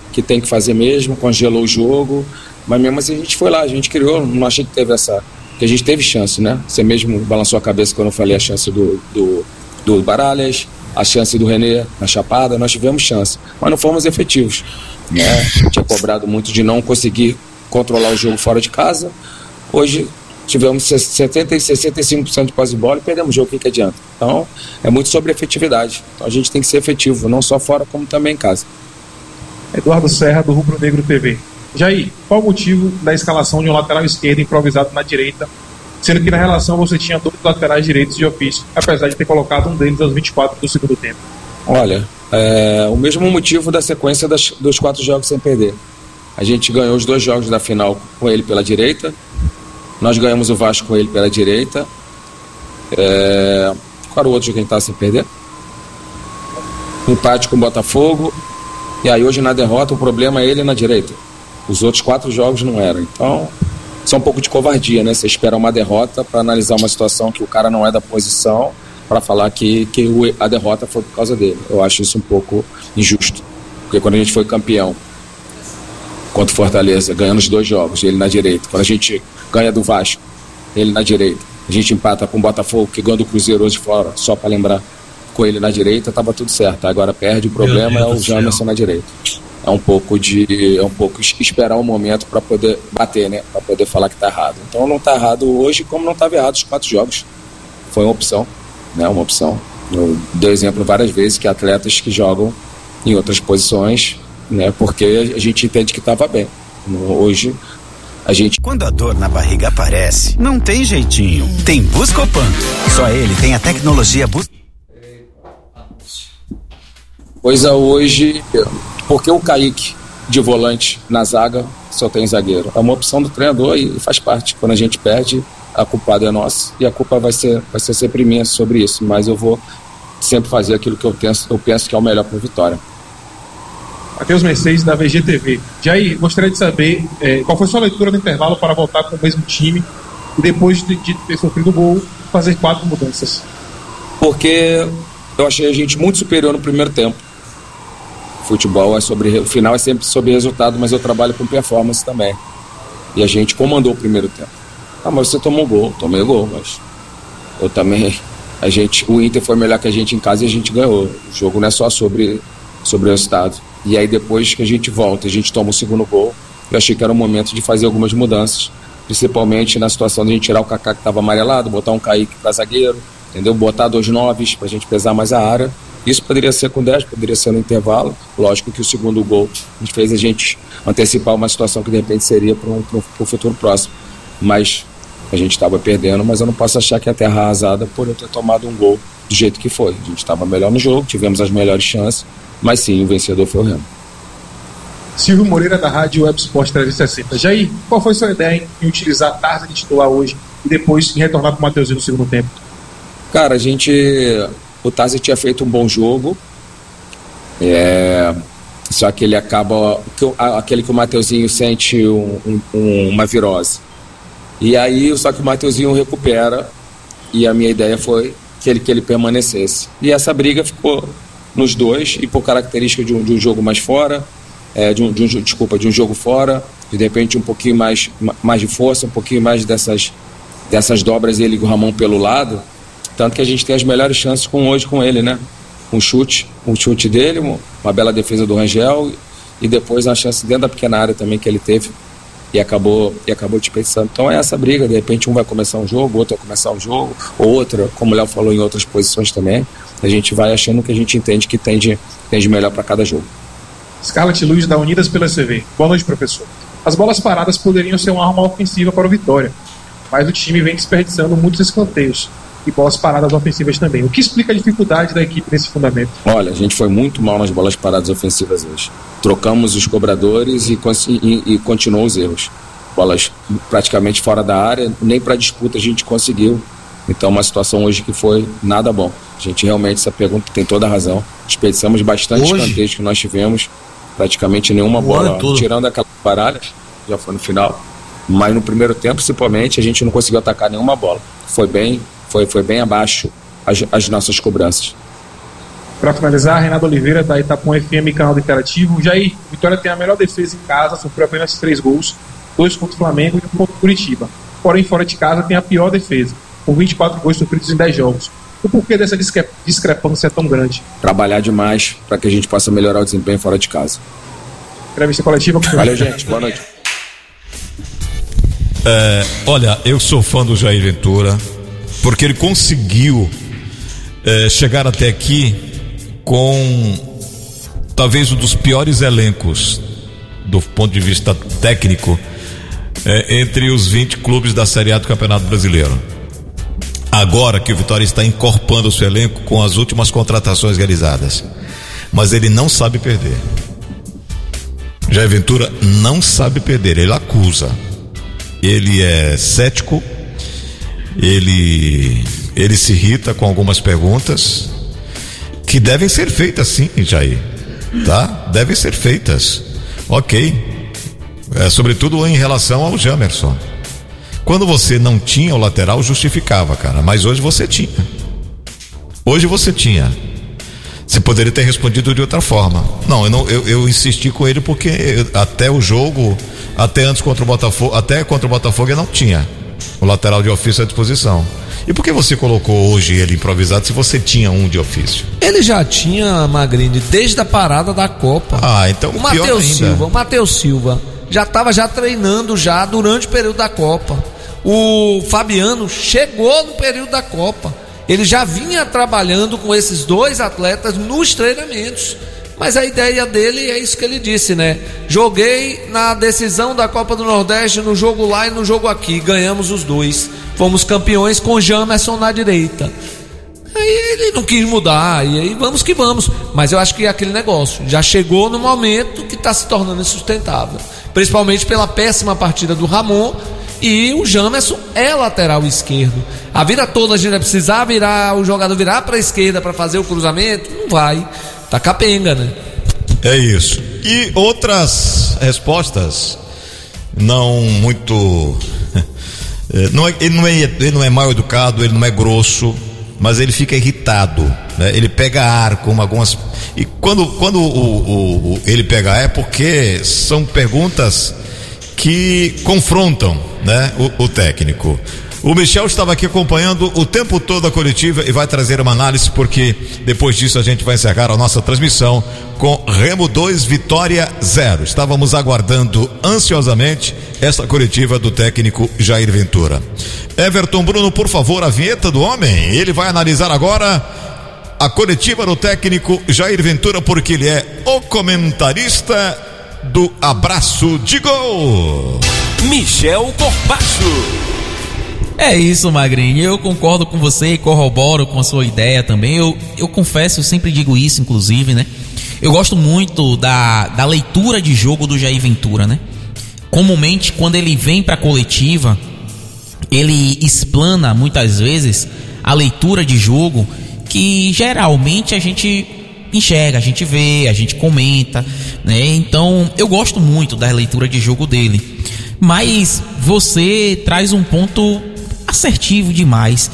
que tem que fazer mesmo, congelou o jogo, mas mesmo assim a gente foi lá, a gente criou, não achei que teve essa, que a gente teve chance, né? Você mesmo balançou a cabeça quando eu falei a chance do, do, do Baralhas, a chance do René na Chapada, nós tivemos chance, mas não fomos efetivos, né? Tinha cobrado muito de não conseguir controlar o jogo fora de casa. Hoje tivemos setenta, sessenta e cinco por cento de posse de bola e perdemos o jogo, o que, que adianta? Então é muito sobre efetividade, então a gente tem que ser efetivo, não só fora como também em casa. Eduardo Serra, do Rubro Negro T V. Jair, qual o motivo da escalação de um lateral esquerdo improvisado na direita, sendo que na relação você tinha dois laterais direitos de ofício, apesar de ter colocado um deles aos vinte e quatro do segundo tempo? Olha, é o mesmo motivo da sequência das, dos quatro jogos sem perder. A gente ganhou os dois jogos da final com ele pela direita, nós ganhamos o Vasco com ele pela direita. É... Qual era o outro jogo que a gente estava sem perder? Empate com o Botafogo. E aí hoje na derrota o problema é ele na direita. Os outros quatro jogos não eram. Então, isso é um pouco de covardia, né? Você espera uma derrota para analisar uma situação que o cara não é da posição, para falar que, que a derrota foi por causa dele. Eu acho isso um pouco injusto. Porque quando a gente foi campeão contra o Fortaleza, ganhando os dois jogos, ele na direita. Quando a gente ganha do Vasco, ele na direita. A gente empata com o Botafogo, que ganha do Cruzeiro hoje fora, só para lembrar, com ele na direita, tava tudo certo. Agora perde, o problema é o Jamerson na direita. É um pouco de é um pouco esperar um momento para poder bater, né? Para poder falar que tá errado. Então não tá errado hoje, como não estava errado os quatro jogos. Foi uma opção, né? Uma opção. Eu dei exemplo várias vezes que atletas que jogam em outras posições, né? Porque a gente entende que estava bem. Hoje a gente... Quando a dor na barriga aparece, não tem jeitinho. Tem Buscopan. Só ele tem a tecnologia Buscopan. Coisa hoje, porque o Kaique de volante na zaga só tem zagueiro. É uma opção do treinador e faz parte. Quando a gente perde, a culpada é nossa e a culpa vai ser, vai ser sempre minha sobre isso. Mas eu vou sempre fazer aquilo que eu penso, eu penso que é o melhor para a vitória. Matheus Mercedes, da V G T V. Jair, gostaria de saber eh, qual foi sua leitura do intervalo para voltar com o mesmo time e depois de, de ter sofrido o gol, fazer quatro mudanças. Porque eu achei a gente muito superior no primeiro tempo. Futebol é sobre, o final é sempre sobre resultado, mas eu trabalho com performance também. E a gente comandou o primeiro tempo. Ah, mas você tomou gol, tomei gol, mas eu também, a gente, o Inter foi melhor que a gente em casa e a gente ganhou. O jogo não é só sobre, sobre o resultado. E aí depois que a gente volta, a gente toma o segundo gol, eu achei que era o momento de fazer algumas mudanças, principalmente na situação de a gente tirar o Kaká que estava amarelado, botar um Kaique para zagueiro, entendeu? Botar dois noves para a gente pesar mais a área. Isso poderia ser com dez, poderia ser no intervalo. Lógico que o segundo gol a gente fez a gente antecipar uma situação que de repente seria para um, um futuro próximo. Mas a gente estava perdendo, mas eu não posso achar que é a terra arrasada por eu ter tomado um gol do jeito que foi. A gente estava melhor no jogo, tivemos as melhores chances, mas sim, o vencedor foi o Remo. Silvio Moreira, da Rádio Web Sport trezentos e sessenta. Jair, qual foi a sua ideia em utilizar a Tarza de titular hoje e depois em retornar com o Mateuzinho no segundo tempo? Cara, a gente... O Tarzi tinha feito um bom jogo, é, só que ele acaba, aquele que o Mateuzinho sente um, um, uma virose. E aí, só que o Mateuzinho recupera, e a minha ideia foi que ele, que ele permanecesse. E essa briga ficou nos dois, e por característica de um, de um jogo mais fora, é, de, um, de um, desculpa, de um jogo fora, de repente um pouquinho mais, mais de força, um pouquinho mais dessas, dessas dobras, ele e o Ramon pelo lado. Tanto que a gente tem as melhores chances com hoje com ele, né? Um chute, um chute dele, uma bela defesa do Rangel e depois uma chance dentro da pequena área também que ele teve e acabou, e acabou desperdiçando. Então é essa briga, de repente um vai começar um jogo, outro vai começar um jogo, outra, como o Léo falou, em outras posições também. A gente vai achando que a gente entende que tem de, tem de melhor para cada jogo. Scarlett Luz, da Unidas pela C V. Boa noite, professor. As bolas paradas poderiam ser uma arma ofensiva para o Vitória, mas o time vem desperdiçando muitos escanteios e bolas paradas ofensivas também. O que explica a dificuldade da equipe nesse fundamento? Olha, a gente foi muito mal nas bolas paradas ofensivas hoje. Trocamos os cobradores e, e, e continuou os erros. Bolas praticamente fora da área, nem para disputa a gente conseguiu. Então uma situação hoje que foi nada bom. A gente realmente, essa pergunta tem toda a razão. Desperdiçamos bastante escanteios que nós tivemos, praticamente nenhuma bola, tirando aquelas baralhas, já foi no final. Mas no primeiro tempo, principalmente, a gente não conseguiu atacar nenhuma bola. Foi bem... Foi, foi bem abaixo as, as nossas cobranças. Para finalizar, Renato Oliveira da Itapuã F M, canal do Interativo. Jair, Vitória tem a melhor defesa em casa, sofreu apenas três gols, dois contra o Flamengo e um contra o Curitiba. Porém, fora de casa tem a pior defesa, com vinte e quatro gols sofridos em dez jogos. O porquê dessa discre- discrepância é tão grande? Trabalhar demais para que a gente possa melhorar o desempenho fora de casa. Entrevista coletiva. Valeu, gente. Boa noite. É, olha, eu sou fã do Jair Ventura, porque ele conseguiu é, chegar até aqui com talvez um dos piores elencos do ponto de vista técnico é, entre os vinte clubes da Série A do Campeonato Brasileiro. Agora que o Vitória está encorpando o seu elenco com as últimas contratações realizadas, mas ele não sabe perder. Jair Ventura não sabe perder, ele acusa, ele é cético, ele ele se irrita com algumas perguntas que devem ser feitas sim, Jair, tá? Devem ser feitas, ok, é, sobretudo em relação ao Jamerson. Quando você não tinha o lateral, justificava, cara, mas hoje você tinha, hoje você tinha, você poderia ter respondido de outra forma. Não, eu, não, eu, eu insisti com ele porque eu, até o jogo, até antes contra o Botafogo, até contra o Botafogo eu não tinha o lateral de ofício à disposição. E por que você colocou hoje ele improvisado se você tinha um de ofício? Ele já tinha, Magrini, desde a parada da Copa. Ah, então o Matheus Silva, o Matheus Silva já estava já treinando já durante o período da Copa. O Fabiano chegou no período da Copa. Ele já vinha trabalhando com esses dois atletas nos treinamentos. Mas a ideia dele é isso que ele disse, né? Joguei na decisão da Copa do Nordeste, no jogo lá e no jogo aqui. Ganhamos os dois. Fomos campeões com Jamerson na direita. Aí ele não quis mudar, e aí vamos que vamos. Mas eu acho que é aquele negócio já chegou no momento que está se tornando insustentável. Principalmente pela péssima partida do Ramon. E o Jamerson é lateral esquerdo. A vida toda a gente vai precisar virar, o jogador virar para a esquerda para fazer o cruzamento? Não vai. Tá capenga, né? É isso. E outras respostas não muito... Não é, ele, não é, ele não é mal educado, ele não é grosso, mas ele fica irritado, né? Ele pega ar com algumas... E quando, quando o, o, o, ele pega ar é porque são perguntas que confrontam, né, o, o técnico. O Michel estava aqui acompanhando o tempo todo a coletiva e vai trazer uma análise, porque depois disso a gente vai encerrar a nossa transmissão com Remo dois, Vitória zero. Estávamos aguardando ansiosamente essa coletiva do técnico Jair Ventura. Everton Bruno, por favor, a vinheta do homem. Ele vai analisar agora a coletiva do técnico Jair Ventura, porque ele é o comentarista do Abraço de Gol. Michel Corbacho. É isso, Magrinho, eu concordo com você e corroboro com a sua ideia também. Eu, eu confesso, eu sempre digo isso, inclusive, né? Eu gosto muito da, da leitura de jogo do Jair Ventura, né? Comumente, quando ele vem pra coletiva, ele explana muitas vezes a leitura de jogo que geralmente a gente enxerga, a gente vê, a gente comenta, né? Então, eu gosto muito da leitura de jogo dele. Mas você traz um ponto assertivo demais.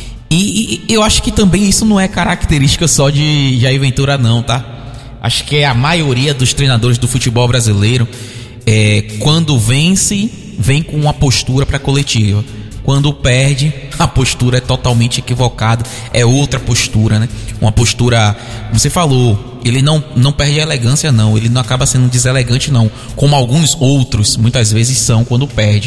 E, e eu acho que também isso não é característica só de Jair Ventura, não, tá? Acho que é a maioria dos treinadores do futebol brasileiro. É, quando vence, vem com uma postura para coletiva. Quando perde, a postura é totalmente equivocada. É outra postura, né? Uma postura, como você falou, ele não, não perde a elegância, não. Ele não acaba sendo deselegante, não. Como alguns outros, muitas vezes, são quando perde.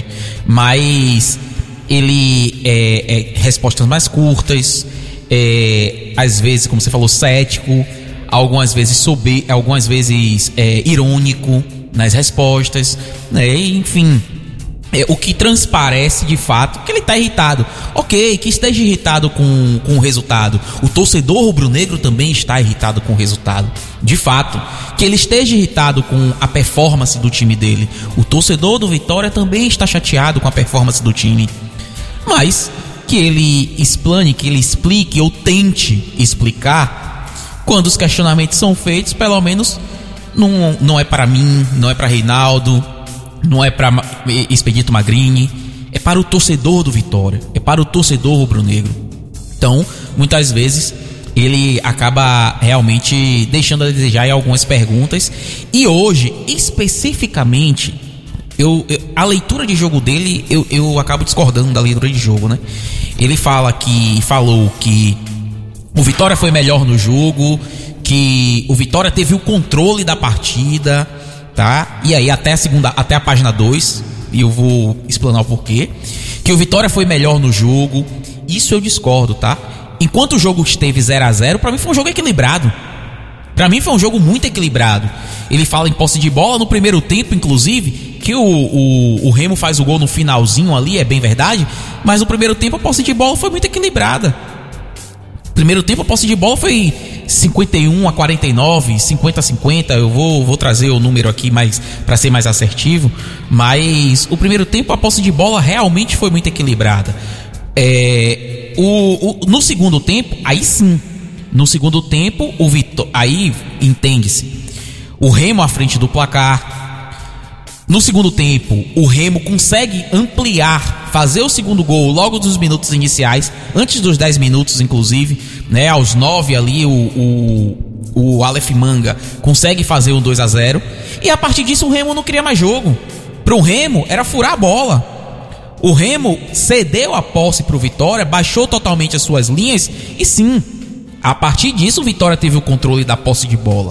Mas ele é, é respostas mais curtas, é, às vezes, como você falou, cético, algumas vezes sober, algumas vezes é, irônico nas respostas, né? Enfim, é, o que transparece de fato que ele está irritado. Ok, que esteja irritado com, com o resultado. O torcedor rubro-negro também está irritado com o resultado. De fato, que ele esteja irritado com a performance do time dele. O torcedor do Vitória também está chateado com a performance do time. Mas que ele explane, que ele explique ou tente explicar quando os questionamentos são feitos, pelo menos não, não é para mim, não é para Reinaldo, não é para Expedito Magrini, é para o torcedor do Vitória, é para o torcedor rubro-negro. Então, muitas vezes ele acaba realmente deixando a desejar em algumas perguntas. E hoje, especificamente, eu, eu, a leitura de jogo dele, eu, eu acabo discordando da leitura de jogo, né? Ele fala que, falou que o Vitória foi melhor no jogo, que o Vitória teve o controle da partida, tá? E aí até a segunda, até a página dois, e eu vou explanar o porquê. Que o Vitória foi melhor no jogo. Isso eu discordo, tá? Enquanto o jogo esteve zero a zero, pra mim foi um jogo equilibrado. Pra mim foi um jogo muito equilibrado. Ele fala em posse de bola no primeiro tempo, inclusive, que o, o, o Remo faz o gol no finalzinho ali, é bem verdade. Mas no primeiro tempo a posse de bola foi muito equilibrada. Primeiro tempo a posse de bola foi cinquenta e um a quarenta e nove, cinquenta a cinquenta. Eu vou, vou trazer o número aqui mais para ser mais assertivo. Mas o primeiro tempo a posse de bola realmente foi muito equilibrada. É, o, o, no segundo tempo, aí sim. No segundo tempo, o Vitória, aí entende-se, o Remo à frente do placar. No segundo tempo, o Remo consegue ampliar, fazer o segundo gol logo dos minutos iniciais, antes dos dez minutos, inclusive, né? Aos nove ali, o, o, o Aleph Manga consegue fazer um dois a zero. E a partir disso, o Remo não queria mais jogo. Para o Remo, era furar a bola. O Remo cedeu a posse para o Vitória, baixou totalmente as suas linhas e sim, a partir disso o Vitória teve o controle da posse de bola.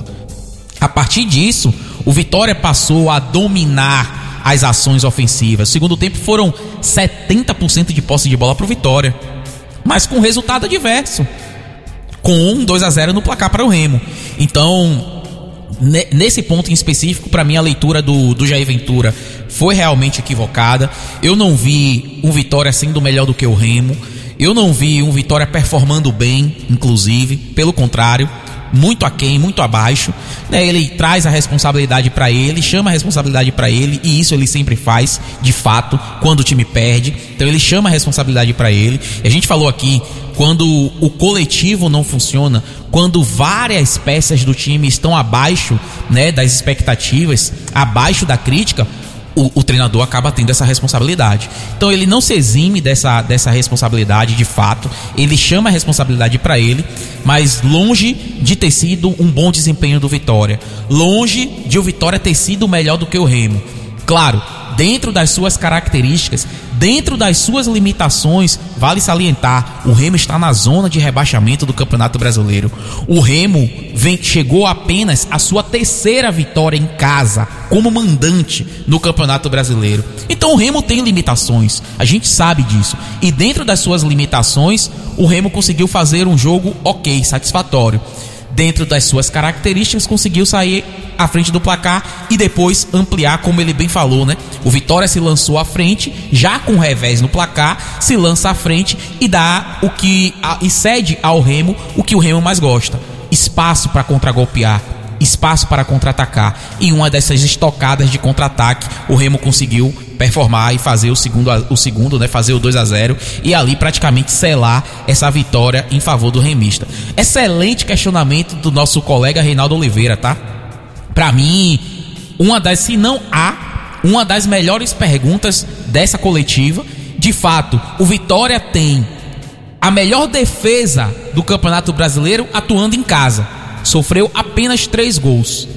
A partir disso, o Vitória passou a dominar as ações ofensivas. No segundo tempo foram setenta por cento de posse de bola para o Vitória, mas com resultado adverso, com um dois a zero no placar para o Remo. Então, nesse ponto em específico, para mim a leitura do, do Jair Ventura foi realmente equivocada. Eu não vi um Vitória sendo melhor do que o Remo. Eu não vi um Vitória performando bem, inclusive, pelo contrário, muito aquém, muito abaixo, né? Ele traz a responsabilidade para ele, chama a responsabilidade para ele, e isso ele sempre faz, de fato, quando o time perde. Então ele chama a responsabilidade para ele. E a gente falou aqui, quando o coletivo não funciona, quando várias peças do time estão abaixo, né, das expectativas, abaixo da crítica, O, o treinador acaba tendo essa responsabilidade. Então ele não se exime dessa, dessa responsabilidade, de fato. Ele chama a responsabilidade para ele, mas longe de ter sido um bom desempenho do Vitória, longe de o Vitória ter sido melhor do que o Remo. Claro, dentro das suas características, dentro das suas limitações, vale salientar, o Remo está na zona de rebaixamento do Campeonato Brasileiro. O Remo vem, chegou apenas a sua terceira vitória em casa, como mandante no Campeonato Brasileiro. Então o Remo tem limitações, a gente sabe disso. E dentro das suas limitações, o Remo conseguiu fazer um jogo ok, satisfatório. Dentro das suas características, conseguiu sair à frente do placar e depois ampliar, como ele bem falou, né? O Vitória se lançou à frente, já com revés no placar, se lança à frente e dá o que a, e cede ao Remo o que o Remo mais gosta: espaço para contragolpear, espaço para contra-atacar. E uma dessas estocadas de contra-ataque, o Remo conseguiu performar e fazer o segundo, o segundo, né, fazer o dois a zero e ali praticamente selar essa vitória em favor do remista. Excelente questionamento do nosso colega Reinaldo Oliveira, tá? Pra mim, uma das, se não há, uma das melhores perguntas dessa coletiva. De fato, o Vitória tem a melhor defesa do Campeonato Brasileiro atuando em casa. Sofreu apenas três gols.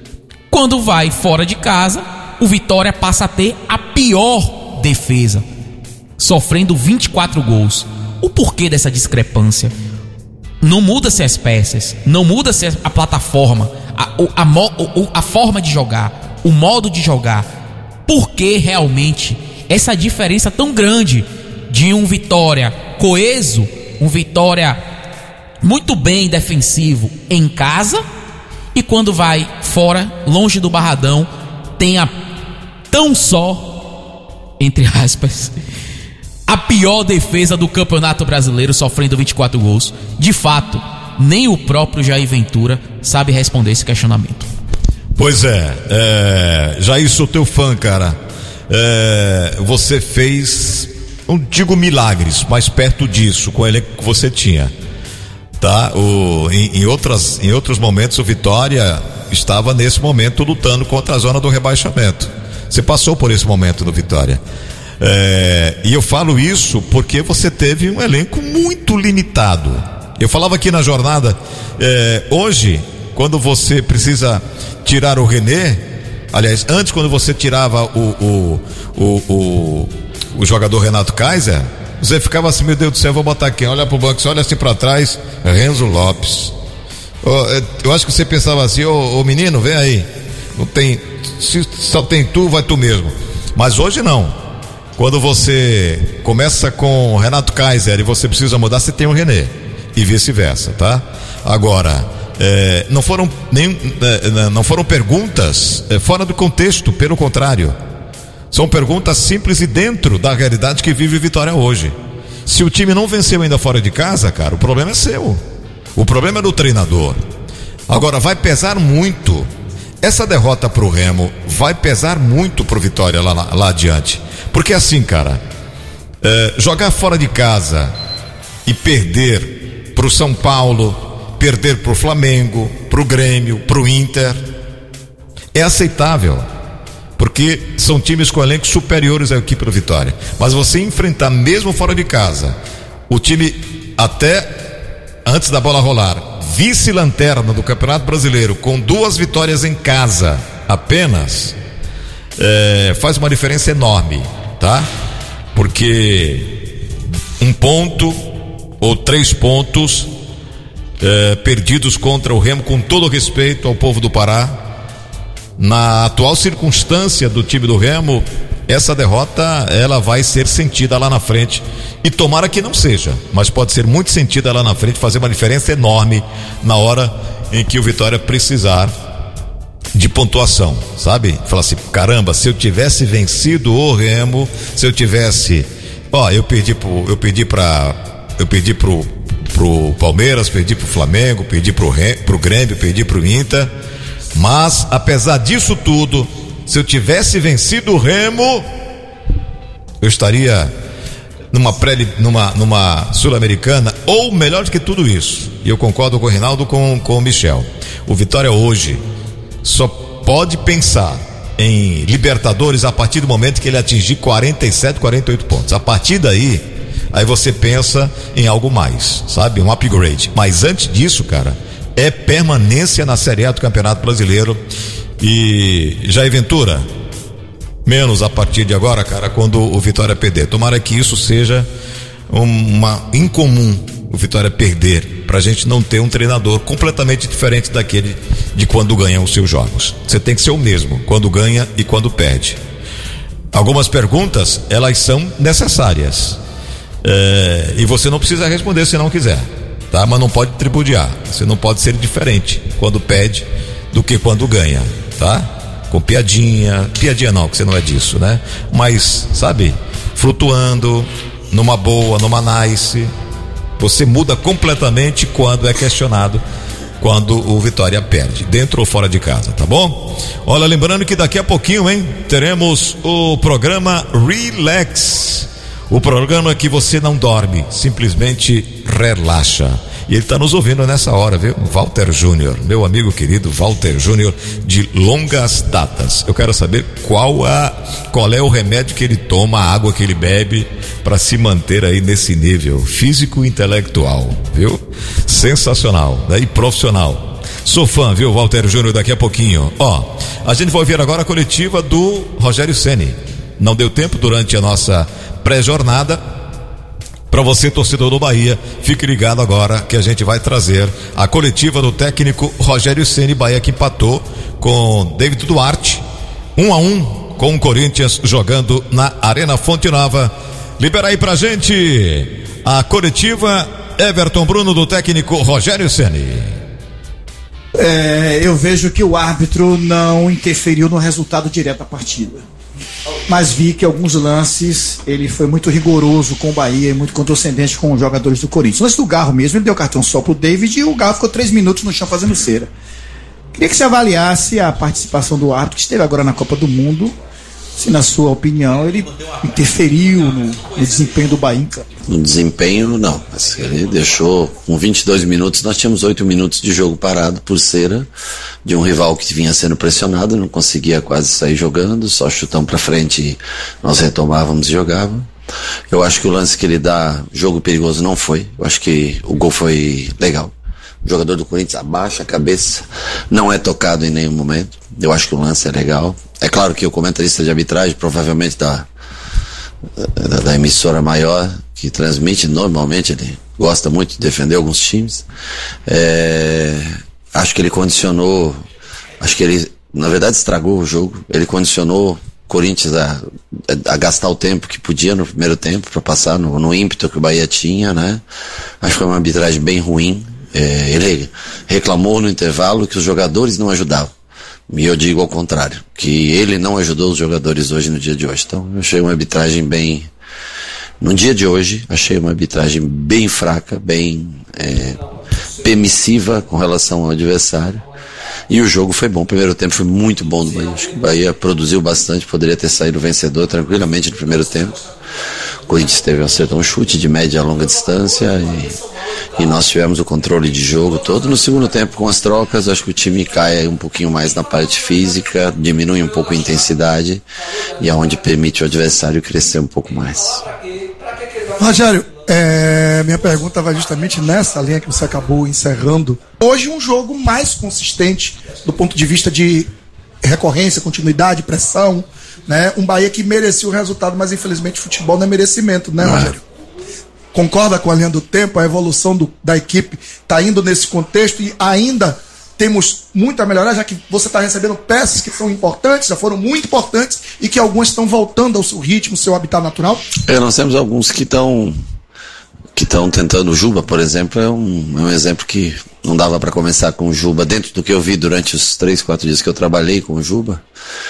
Quando vai fora de casa, o Vitória passa a ter a pior defesa, sofrendo vinte e quatro gols. O porquê dessa discrepância? Não muda-se as peças, não muda-se a plataforma, a, a, a, a forma de jogar, o modo de jogar. Por que realmente essa diferença tão grande de um Vitória coeso, um Vitória muito bem defensivo em casa, e quando vai fora, longe do Barradão, tem a tão só, entre aspas, a pior defesa do Campeonato Brasileiro, sofrendo vinte e quatro gols? De fato, nem o próprio Jair Ventura sabe responder esse questionamento. Pois é, é Jair, sou teu fã, cara. É, você fez, não digo milagres, mas perto disso, com ele que você tinha. Tá? O, em, em, outras, em outros momentos o Vitória estava nesse momento lutando contra a zona do rebaixamento. Você passou por esse momento no Vitória, é, e eu falo isso porque você teve um elenco muito limitado, Eu falava aqui na jornada, é, hoje, quando você precisa tirar o René, aliás, antes quando você tirava o, o, o, o, o jogador Renato Kaiser, você ficava assim, meu Deus do céu, eu vou botar quem? Olha pro banco, você olha assim pra trás, Renzo Lopes. Oh, eu acho que você pensava assim, ô oh, oh, menino, vem aí, não tem, se só tem tu, vai tu mesmo. Mas hoje não. Quando você começa com Renato Kaiser e você precisa mudar, você tem o René e vice-versa, tá? Agora, é, não foram nem, é, não foram perguntas é, fora do contexto, pelo contrário, são perguntas simples e dentro da realidade que vive Vitória hoje. Se o time não venceu ainda fora de casa, cara, o problema é seu. O problema é do treinador. Agora, vai pesar muito. Essa derrota pro Remo vai pesar muito pro Vitória lá, lá, lá adiante. Porque assim, cara, é, jogar fora de casa e perder pro São Paulo, perder pro Flamengo, pro Grêmio, pro Inter, é aceitável. Porque são times com elencos superiores à equipe do Vitória. Mas você enfrentar mesmo fora de casa, o time até antes da bola rolar, vice-lanterna do Campeonato Brasileiro, com duas vitórias em casa apenas, é, faz uma diferença enorme, tá? Porque um ponto ou três pontos é, perdidos contra o Remo, com todo respeito ao povo do Pará, na atual circunstância do time do Remo, essa derrota ela vai ser sentida lá na frente, e tomara que não seja, mas pode ser muito sentida lá na frente, fazer uma diferença enorme na hora em que o Vitória precisar de pontuação, sabe? Falar assim, caramba, se eu tivesse vencido o Remo, se eu tivesse, ó, eu perdi pro, eu perdi pra, eu perdi pro, pro Palmeiras, perdi pro Flamengo, perdi pro, pro Grêmio, perdi pro Inter, mas apesar disso tudo, se eu tivesse vencido o Remo, eu estaria numa pré, numa, numa Sul-Americana, ou melhor do que tudo isso. E eu concordo com o Reinaldo, com, com o Michel. O Vitória hoje só pode pensar em Libertadores a partir do momento que ele atingir quarenta e sete, quarenta e oito pontos. A partir daí, aí você pensa em algo mais, sabe? Um upgrade. Mas antes disso, cara, é permanência na Série A do Campeonato Brasileiro. E Jair Ventura, menos a partir de agora, cara, quando o Vitória perder. Tomara que isso seja uma incomum, o Vitória perder, pra gente não ter um treinador completamente diferente daquele de quando ganha os seus jogos. Você tem que ser o mesmo quando ganha e quando perde. Algumas perguntas, elas são necessárias, é, e você não precisa responder se não quiser, tá? Mas não pode tripudiar, você não pode ser diferente quando perde do que quando ganha, tá? Com piadinha, piadinha não, que você não é disso, né? Mas, sabe, flutuando, numa boa, numa nice, você muda completamente quando é questionado, quando o Vitória perde, dentro ou fora de casa, tá bom? Olha, lembrando que daqui a pouquinho, hein, teremos o programa Relax, o programa que você não dorme, simplesmente relaxa. E ele está nos ouvindo nessa hora, viu? Walter Júnior, meu amigo querido Walter Júnior, de longas datas. Eu quero saber qual, a, qual é o remédio que ele toma, a água que ele bebe, para se manter aí nesse nível físico e intelectual, viu? Sensacional, daí profissional. Sou fã, viu, Walter Júnior, daqui a pouquinho. Ó, a gente vai ouvir agora a coletiva do Rogério Ceni. Não deu tempo durante a nossa pré-jornada. Para você, torcedor do Bahia, fique ligado agora que a gente vai trazer a coletiva do técnico Rogério Ceni. Bahia que empatou com David Duarte, um a um com o Corinthians, jogando na Arena Fonte Nova. Libera aí pra gente a coletiva, Everton Bruno, do técnico Rogério Ceni. É, eu vejo que o árbitro não interferiu no resultado direto da partida, mas vi que alguns lances ele foi muito rigoroso com o Bahia e muito condescendente com os jogadores do Corinthians. O lance do Garro mesmo, ele deu cartão só pro David e o Garro ficou três minutos no chão fazendo cera. Queria que você avaliasse a participação do árbitro que esteve agora na Copa do Mundo, se na sua opinião ele interferiu no, no desempenho do Bahia em campo. No desempenho não, mas ele deixou com vinte e dois minutos, nós tínhamos oito minutos de jogo parado por cera de um rival que vinha sendo pressionado, não conseguia quase sair jogando, só chutão pra frente e nós retomávamos e jogávamos. Eu acho que o lance que ele dá, jogo perigoso, não foi. Eu acho que o gol foi legal. O jogador do Corinthians abaixa a cabeça, não é tocado em nenhum momento. Eu acho que o lance é legal. É claro que o comentarista de arbitragem, provavelmente da, da, da emissora maior, que transmite, normalmente ele gosta muito de defender alguns times. É, acho que ele condicionou, acho que ele, na verdade, estragou o jogo. Ele condicionou Corinthians a, a gastar o tempo que podia no primeiro tempo para passar no, no ímpeto que o Bahia tinha, né? Acho que foi uma arbitragem bem ruim. É, ele reclamou no intervalo que os jogadores não ajudavam. E eu digo ao contrário, que ele não ajudou os jogadores hoje no dia de hoje. Então eu achei uma arbitragem bem... No dia de hoje, achei uma arbitragem bem fraca, bem é, permissiva com relação ao adversário. E o jogo foi bom. O primeiro tempo foi muito bom do Bahia. Acho que o Bahia produziu bastante, poderia ter saído vencedor tranquilamente no primeiro tempo. O Corinthians teve acertou um chute de média a longa distância e, e nós tivemos o controle de jogo todo. No segundo tempo, com as trocas, acho que o time cai um pouquinho mais na parte física, diminui um pouco a intensidade e é onde permite o adversário crescer um pouco mais. Rogério, é, minha pergunta vai justamente nessa linha que você acabou encerrando. Hoje um jogo mais consistente do ponto de vista de recorrência, continuidade, pressão, né? Um Bahia que merecia o resultado, mas infelizmente futebol não é merecimento, né, Rogério? Concorda com a linha do tempo? A evolução do, da equipe está indo nesse contexto e ainda temos muito a melhorar, já que você está recebendo peças que são importantes, já foram muito importantes e que algumas estão voltando ao seu ritmo, ao seu habitat natural? É, nós temos alguns que estão que estão tentando. O Juba, por exemplo, é um, é um exemplo que não dava para começar com o Juba, dentro do que eu vi durante os três, quatro dias que eu trabalhei com o Juba,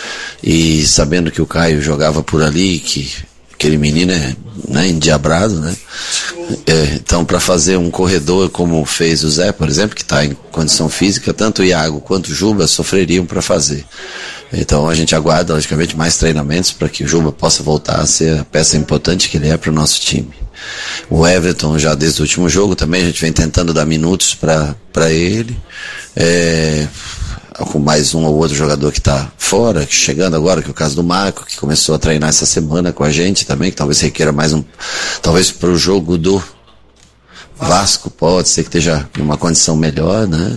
e sabendo que o Caio jogava por ali, que aquele menino é, né, endiabrado, né? É, então, para fazer um corredor como fez o Zé, por exemplo, que está em condição física, tanto o Iago quanto o Juba sofreriam para fazer. Então a gente aguarda, logicamente, mais treinamentos para que o Juba possa voltar a ser a peça importante que ele é para o nosso time. O Everton, já desde o último jogo, também a gente vem tentando dar minutos para ele. É, com mais um ou outro jogador que está fora, que chegando agora, que é o caso do Marco, que começou a treinar essa semana com a gente também, que talvez requeira mais um, talvez para o jogo do Vasco, pode ser que esteja em uma condição melhor, né?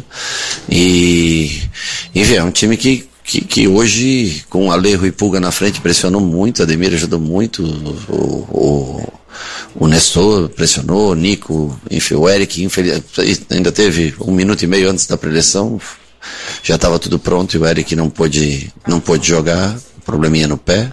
E, enfim, é um time que Que, que hoje, com o Alejo e Pulga na frente, pressionou muito, a Ademir ajudou muito, o, o, o Nestor pressionou, o Nico, enfim, o Eric, infeliz, ainda teve um minuto e meio antes da preleção, já estava tudo pronto e o Eric não pôde, não pôde jogar, probleminha no pé,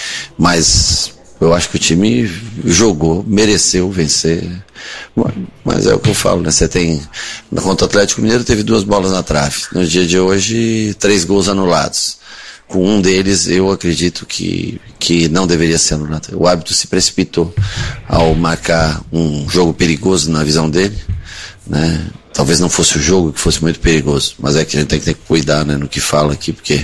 mas eu acho que o time jogou, mereceu vencer. Mas é o que eu falo, né? Você tem, contra o Atlético Mineiro teve duas bolas na trave. No dia de hoje, três gols anulados. Com um deles, eu acredito que, que não deveria ser anulado. O árbitro se precipitou ao marcar um jogo perigoso na visão dele, né? Talvez não fosse o jogo que fosse muito perigoso, mas é que a gente tem que ter que cuidar, né, no que fala aqui, porque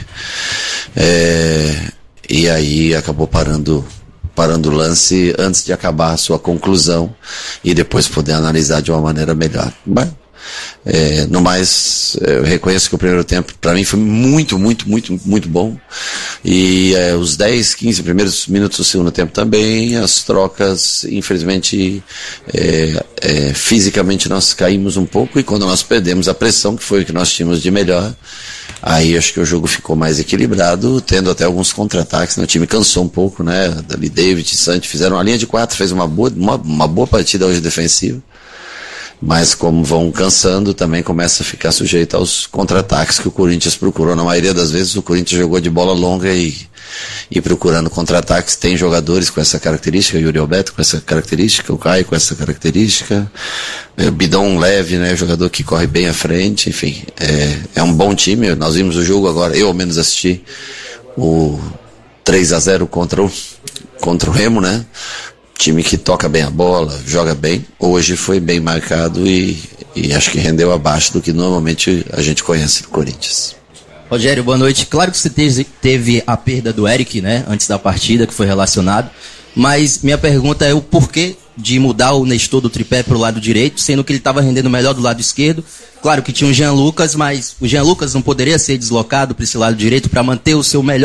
é, e aí acabou parando parando o lance antes de acabar a sua conclusão e depois poder analisar de uma maneira melhor. Mas, é, no mais, eu reconheço que o primeiro tempo para mim foi muito, muito, muito, muito bom, e é, os dez, quinze primeiros minutos do segundo tempo também, as trocas, infelizmente, é, é, fisicamente nós caímos um pouco, e quando nós perdemos a pressão, que foi o que nós tínhamos de melhor, aí acho que o jogo ficou mais equilibrado, tendo até alguns contra-ataques, né? O time cansou um pouco, né? Dali David e Santi fizeram uma linha de quatro, fez uma boa, uma, uma boa partida hoje defensiva, mas como vão cansando, também começa a ficar sujeito aos contra-ataques que o Corinthians procurou. Na maioria das vezes o Corinthians jogou de bola longa e, e procurando contra-ataques. Tem jogadores com essa característica, o Yuri Alberto com essa característica, o Caio com essa característica, o Bidon leve, né, jogador que corre bem à frente, enfim, é, é um bom time. Nós vimos o jogo agora, eu ao menos assisti o três a zero contra o, contra o Remo, né? Time que toca bem a bola, joga bem. Hoje foi bem marcado e, e acho que rendeu abaixo do que normalmente a gente conhece do Corinthians. Rogério, boa noite. Claro que você teve, teve a perda do Eric, né, antes da partida, que foi relacionado, mas minha pergunta é o porquê de mudar o Nestor do tripé para o lado direito, sendo que ele estava rendendo melhor do lado esquerdo. Claro que tinha o Jean Lucas, mas o Jean Lucas não poderia ser deslocado para esse lado direito para manter o seu melhor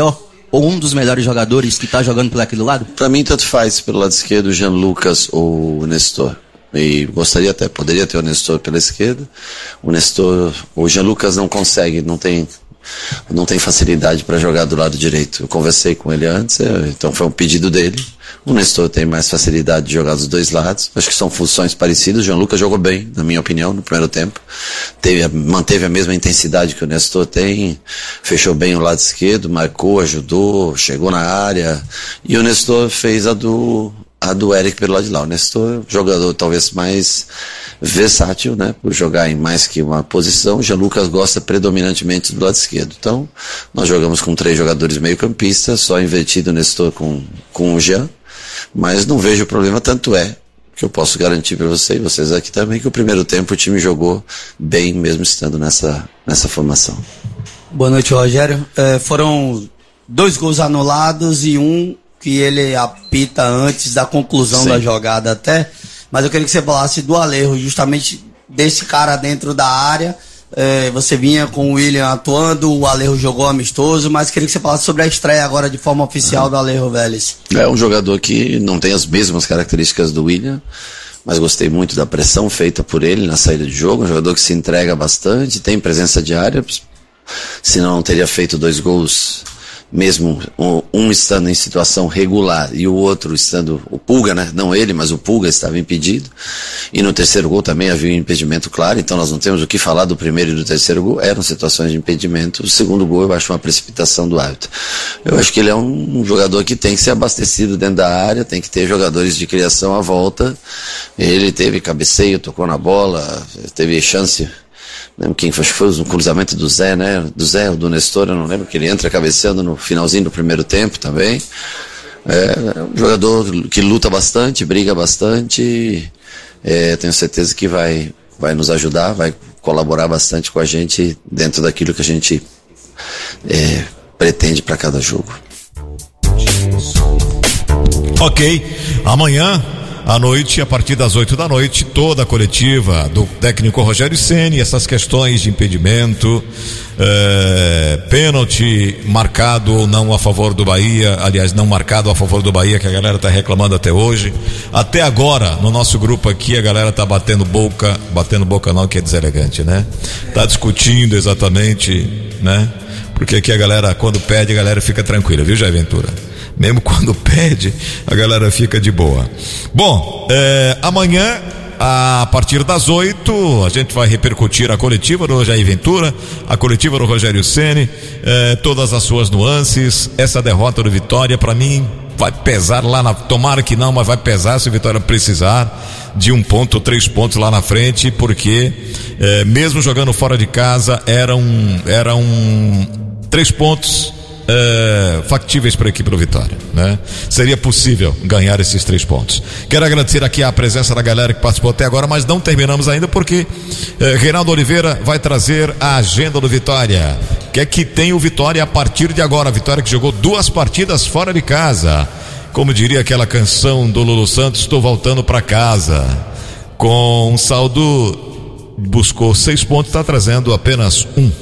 ou um dos melhores jogadores que está jogando por aquele lado? Para mim, tanto faz pelo lado esquerdo o Jean Lucas ou o Nestor. E gostaria até, poderia ter o Nestor pela esquerda. O Nestor, o Jean Lucas não consegue, não tem, não tem facilidade para jogar do lado direito. Eu conversei com ele antes, então foi um pedido dele. O Nestor tem mais facilidade de jogar dos dois lados. Acho que são funções parecidas. O Jean Lucas jogou bem, na minha opinião, no primeiro tempo. Teve, manteve a mesma intensidade que o Nestor tem. Fechou bem o lado esquerdo, marcou, ajudou, chegou na área. E o Nestor fez a do, a do Eric pelo lado de lá. O Nestor, jogador talvez mais versátil, né? Por jogar em mais que uma posição. O Jean Lucas gosta predominantemente do lado esquerdo. Então, nós jogamos com três jogadores meio campistas, só invertido o Nestor com, com o Jean. Mas não vejo problema, tanto é que eu posso garantir para você e vocês aqui também que o primeiro tempo o time jogou bem mesmo estando nessa, nessa formação. Boa noite, Rogério. É, foram dois gols anulados e um que ele apita antes da conclusão Sim. da jogada até, mas eu queria que você falasse do Alejo, justamente desse cara dentro da área. É, você vinha com o William atuando, o Alejo jogou amistoso, mas queria que você falasse sobre a estreia agora de forma oficial uhum. do Alejo Vélez. É um jogador que não tem as mesmas características do William, mas gostei muito da pressão feita por ele na saída de jogo. Um jogador que se entrega bastante, tem presença de área, senão não teria feito dois gols, mesmo um estando em situação regular e o outro estando, o Pulga, né? Não ele, mas o Pulga estava impedido. E no terceiro gol também havia um impedimento claro, então nós não temos o que falar do primeiro e do terceiro gol, eram situações de impedimento. O segundo gol eu acho uma precipitação do árbitro. Eu acho que ele é um jogador que tem que ser abastecido dentro da área, tem que ter jogadores de criação à volta. Ele teve cabeceio, tocou na bola, teve chance. Lembro quem foi, foi o cruzamento do Zé, né? Do Zé ou do Nestor, eu não lembro, que ele entra cabeceando no finalzinho do primeiro tempo também. É um jogador que luta bastante, briga bastante. É, tenho certeza que vai, vai nos ajudar, vai colaborar bastante com a gente dentro daquilo que a gente é, pretende para cada jogo. Ok, amanhã à noite, a partir das oito da noite, toda a coletiva do técnico Rogério Ceni, essas questões de impedimento, é, pênalti marcado ou não a favor do Bahia, aliás, não marcado a favor do Bahia, que a galera tá reclamando até hoje. Até agora, no nosso grupo aqui, a galera tá batendo boca, batendo boca não, que é deselegante, né? Tá discutindo exatamente, né? Porque aqui a galera, quando pede, a galera fica tranquila, viu, Jair Ventura? Mesmo quando pede, a galera fica de boa. Bom, é, amanhã, a partir das oito, a gente vai repercutir a coletiva do Jair Ventura, a coletiva do Rogério Ceni, é, todas as suas nuances. Essa derrota do Vitória, para mim, vai pesar lá na... Tomara que não, mas vai pesar se o Vitória precisar de um ponto ou três pontos lá na frente, porque é, mesmo jogando fora de casa, eram, eram três pontos É, factíveis para a equipe do Vitória, né? Seria possível ganhar esses três pontos. Quero agradecer aqui a presença da galera que participou até agora, mas não terminamos ainda porque eh, Reinaldo Oliveira vai trazer a agenda do Vitória. O que é que tem o Vitória a partir de agora? A Vitória que jogou duas partidas fora de casa. Como diria aquela canção do Lulu Santos, estou voltando para casa. Com um saldo, buscou seis pontos, está trazendo apenas um.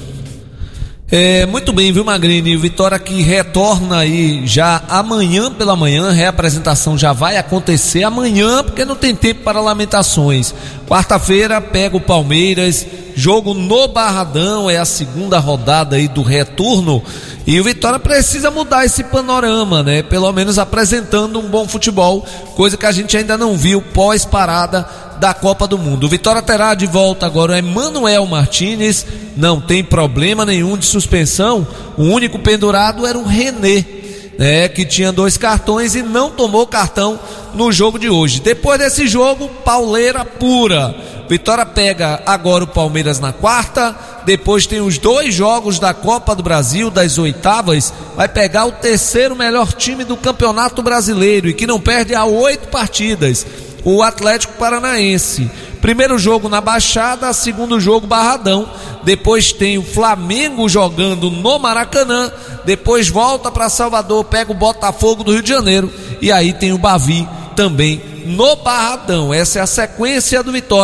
É, muito bem, viu, Magrini? O Vitória que retorna aí já amanhã pela manhã, reapresentação já vai acontecer amanhã, porque não tem tempo para lamentações. Quarta-feira pega o Palmeiras, jogo no Barradão, é a segunda rodada aí do retorno, e o Vitória precisa mudar esse panorama, né? Pelo menos apresentando um bom futebol, coisa que a gente ainda não viu pós-parada da Copa do Mundo. O Vitória terá de volta agora o Emanuel Martínez, não tem problema nenhum de suspensão. O único pendurado era o René, né, que tinha dois cartões e não tomou cartão no jogo de hoje. Depois desse jogo, pauleira pura. Vitória pega agora o Palmeiras na quarta, depois tem os dois jogos da Copa do Brasil, das oitavas, vai pegar o terceiro melhor time do Campeonato Brasileiro e que não perde há oito partidas, o Atlético Paranaense. Primeiro jogo na Baixada, segundo jogo Barradão, depois tem o Flamengo jogando no Maracanã, depois volta para Salvador, pega o Botafogo do Rio de Janeiro e aí tem o Bavi também no Barradão. Essa é a sequência do Vitória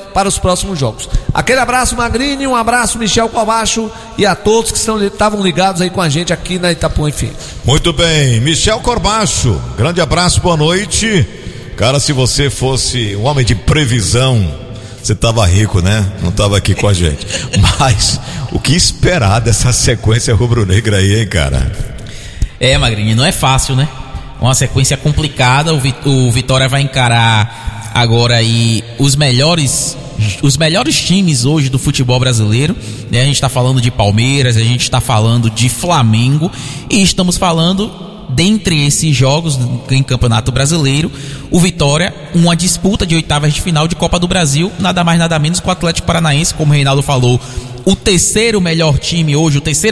para os próximos jogos. Aquele abraço, Magrini, um abraço, Michel Corbacho, e a todos que estão, estavam ligados aí com a gente aqui na Itapuã F M. Muito bem, Michel Corbacho, grande abraço, boa noite. Cara, se você fosse um homem de previsão, você tava rico, né? Não tava aqui com a gente. Mas o que esperar dessa sequência rubro-negra aí, hein, cara? É, Magrini, não é fácil, né? Uma sequência complicada. O, Vit- o Vitória vai encarar agora aí os melhores, os melhores times hoje do futebol brasileiro, né? A gente está falando de Palmeiras, a gente está falando de Flamengo e estamos falando, dentre esses jogos em Campeonato Brasileiro, o Vitória, uma disputa de oitavas de final de Copa do Brasil, nada mais nada menos com o Atlético Paranaense, como o Reinaldo falou, o terceiro melhor time hoje, o terceiro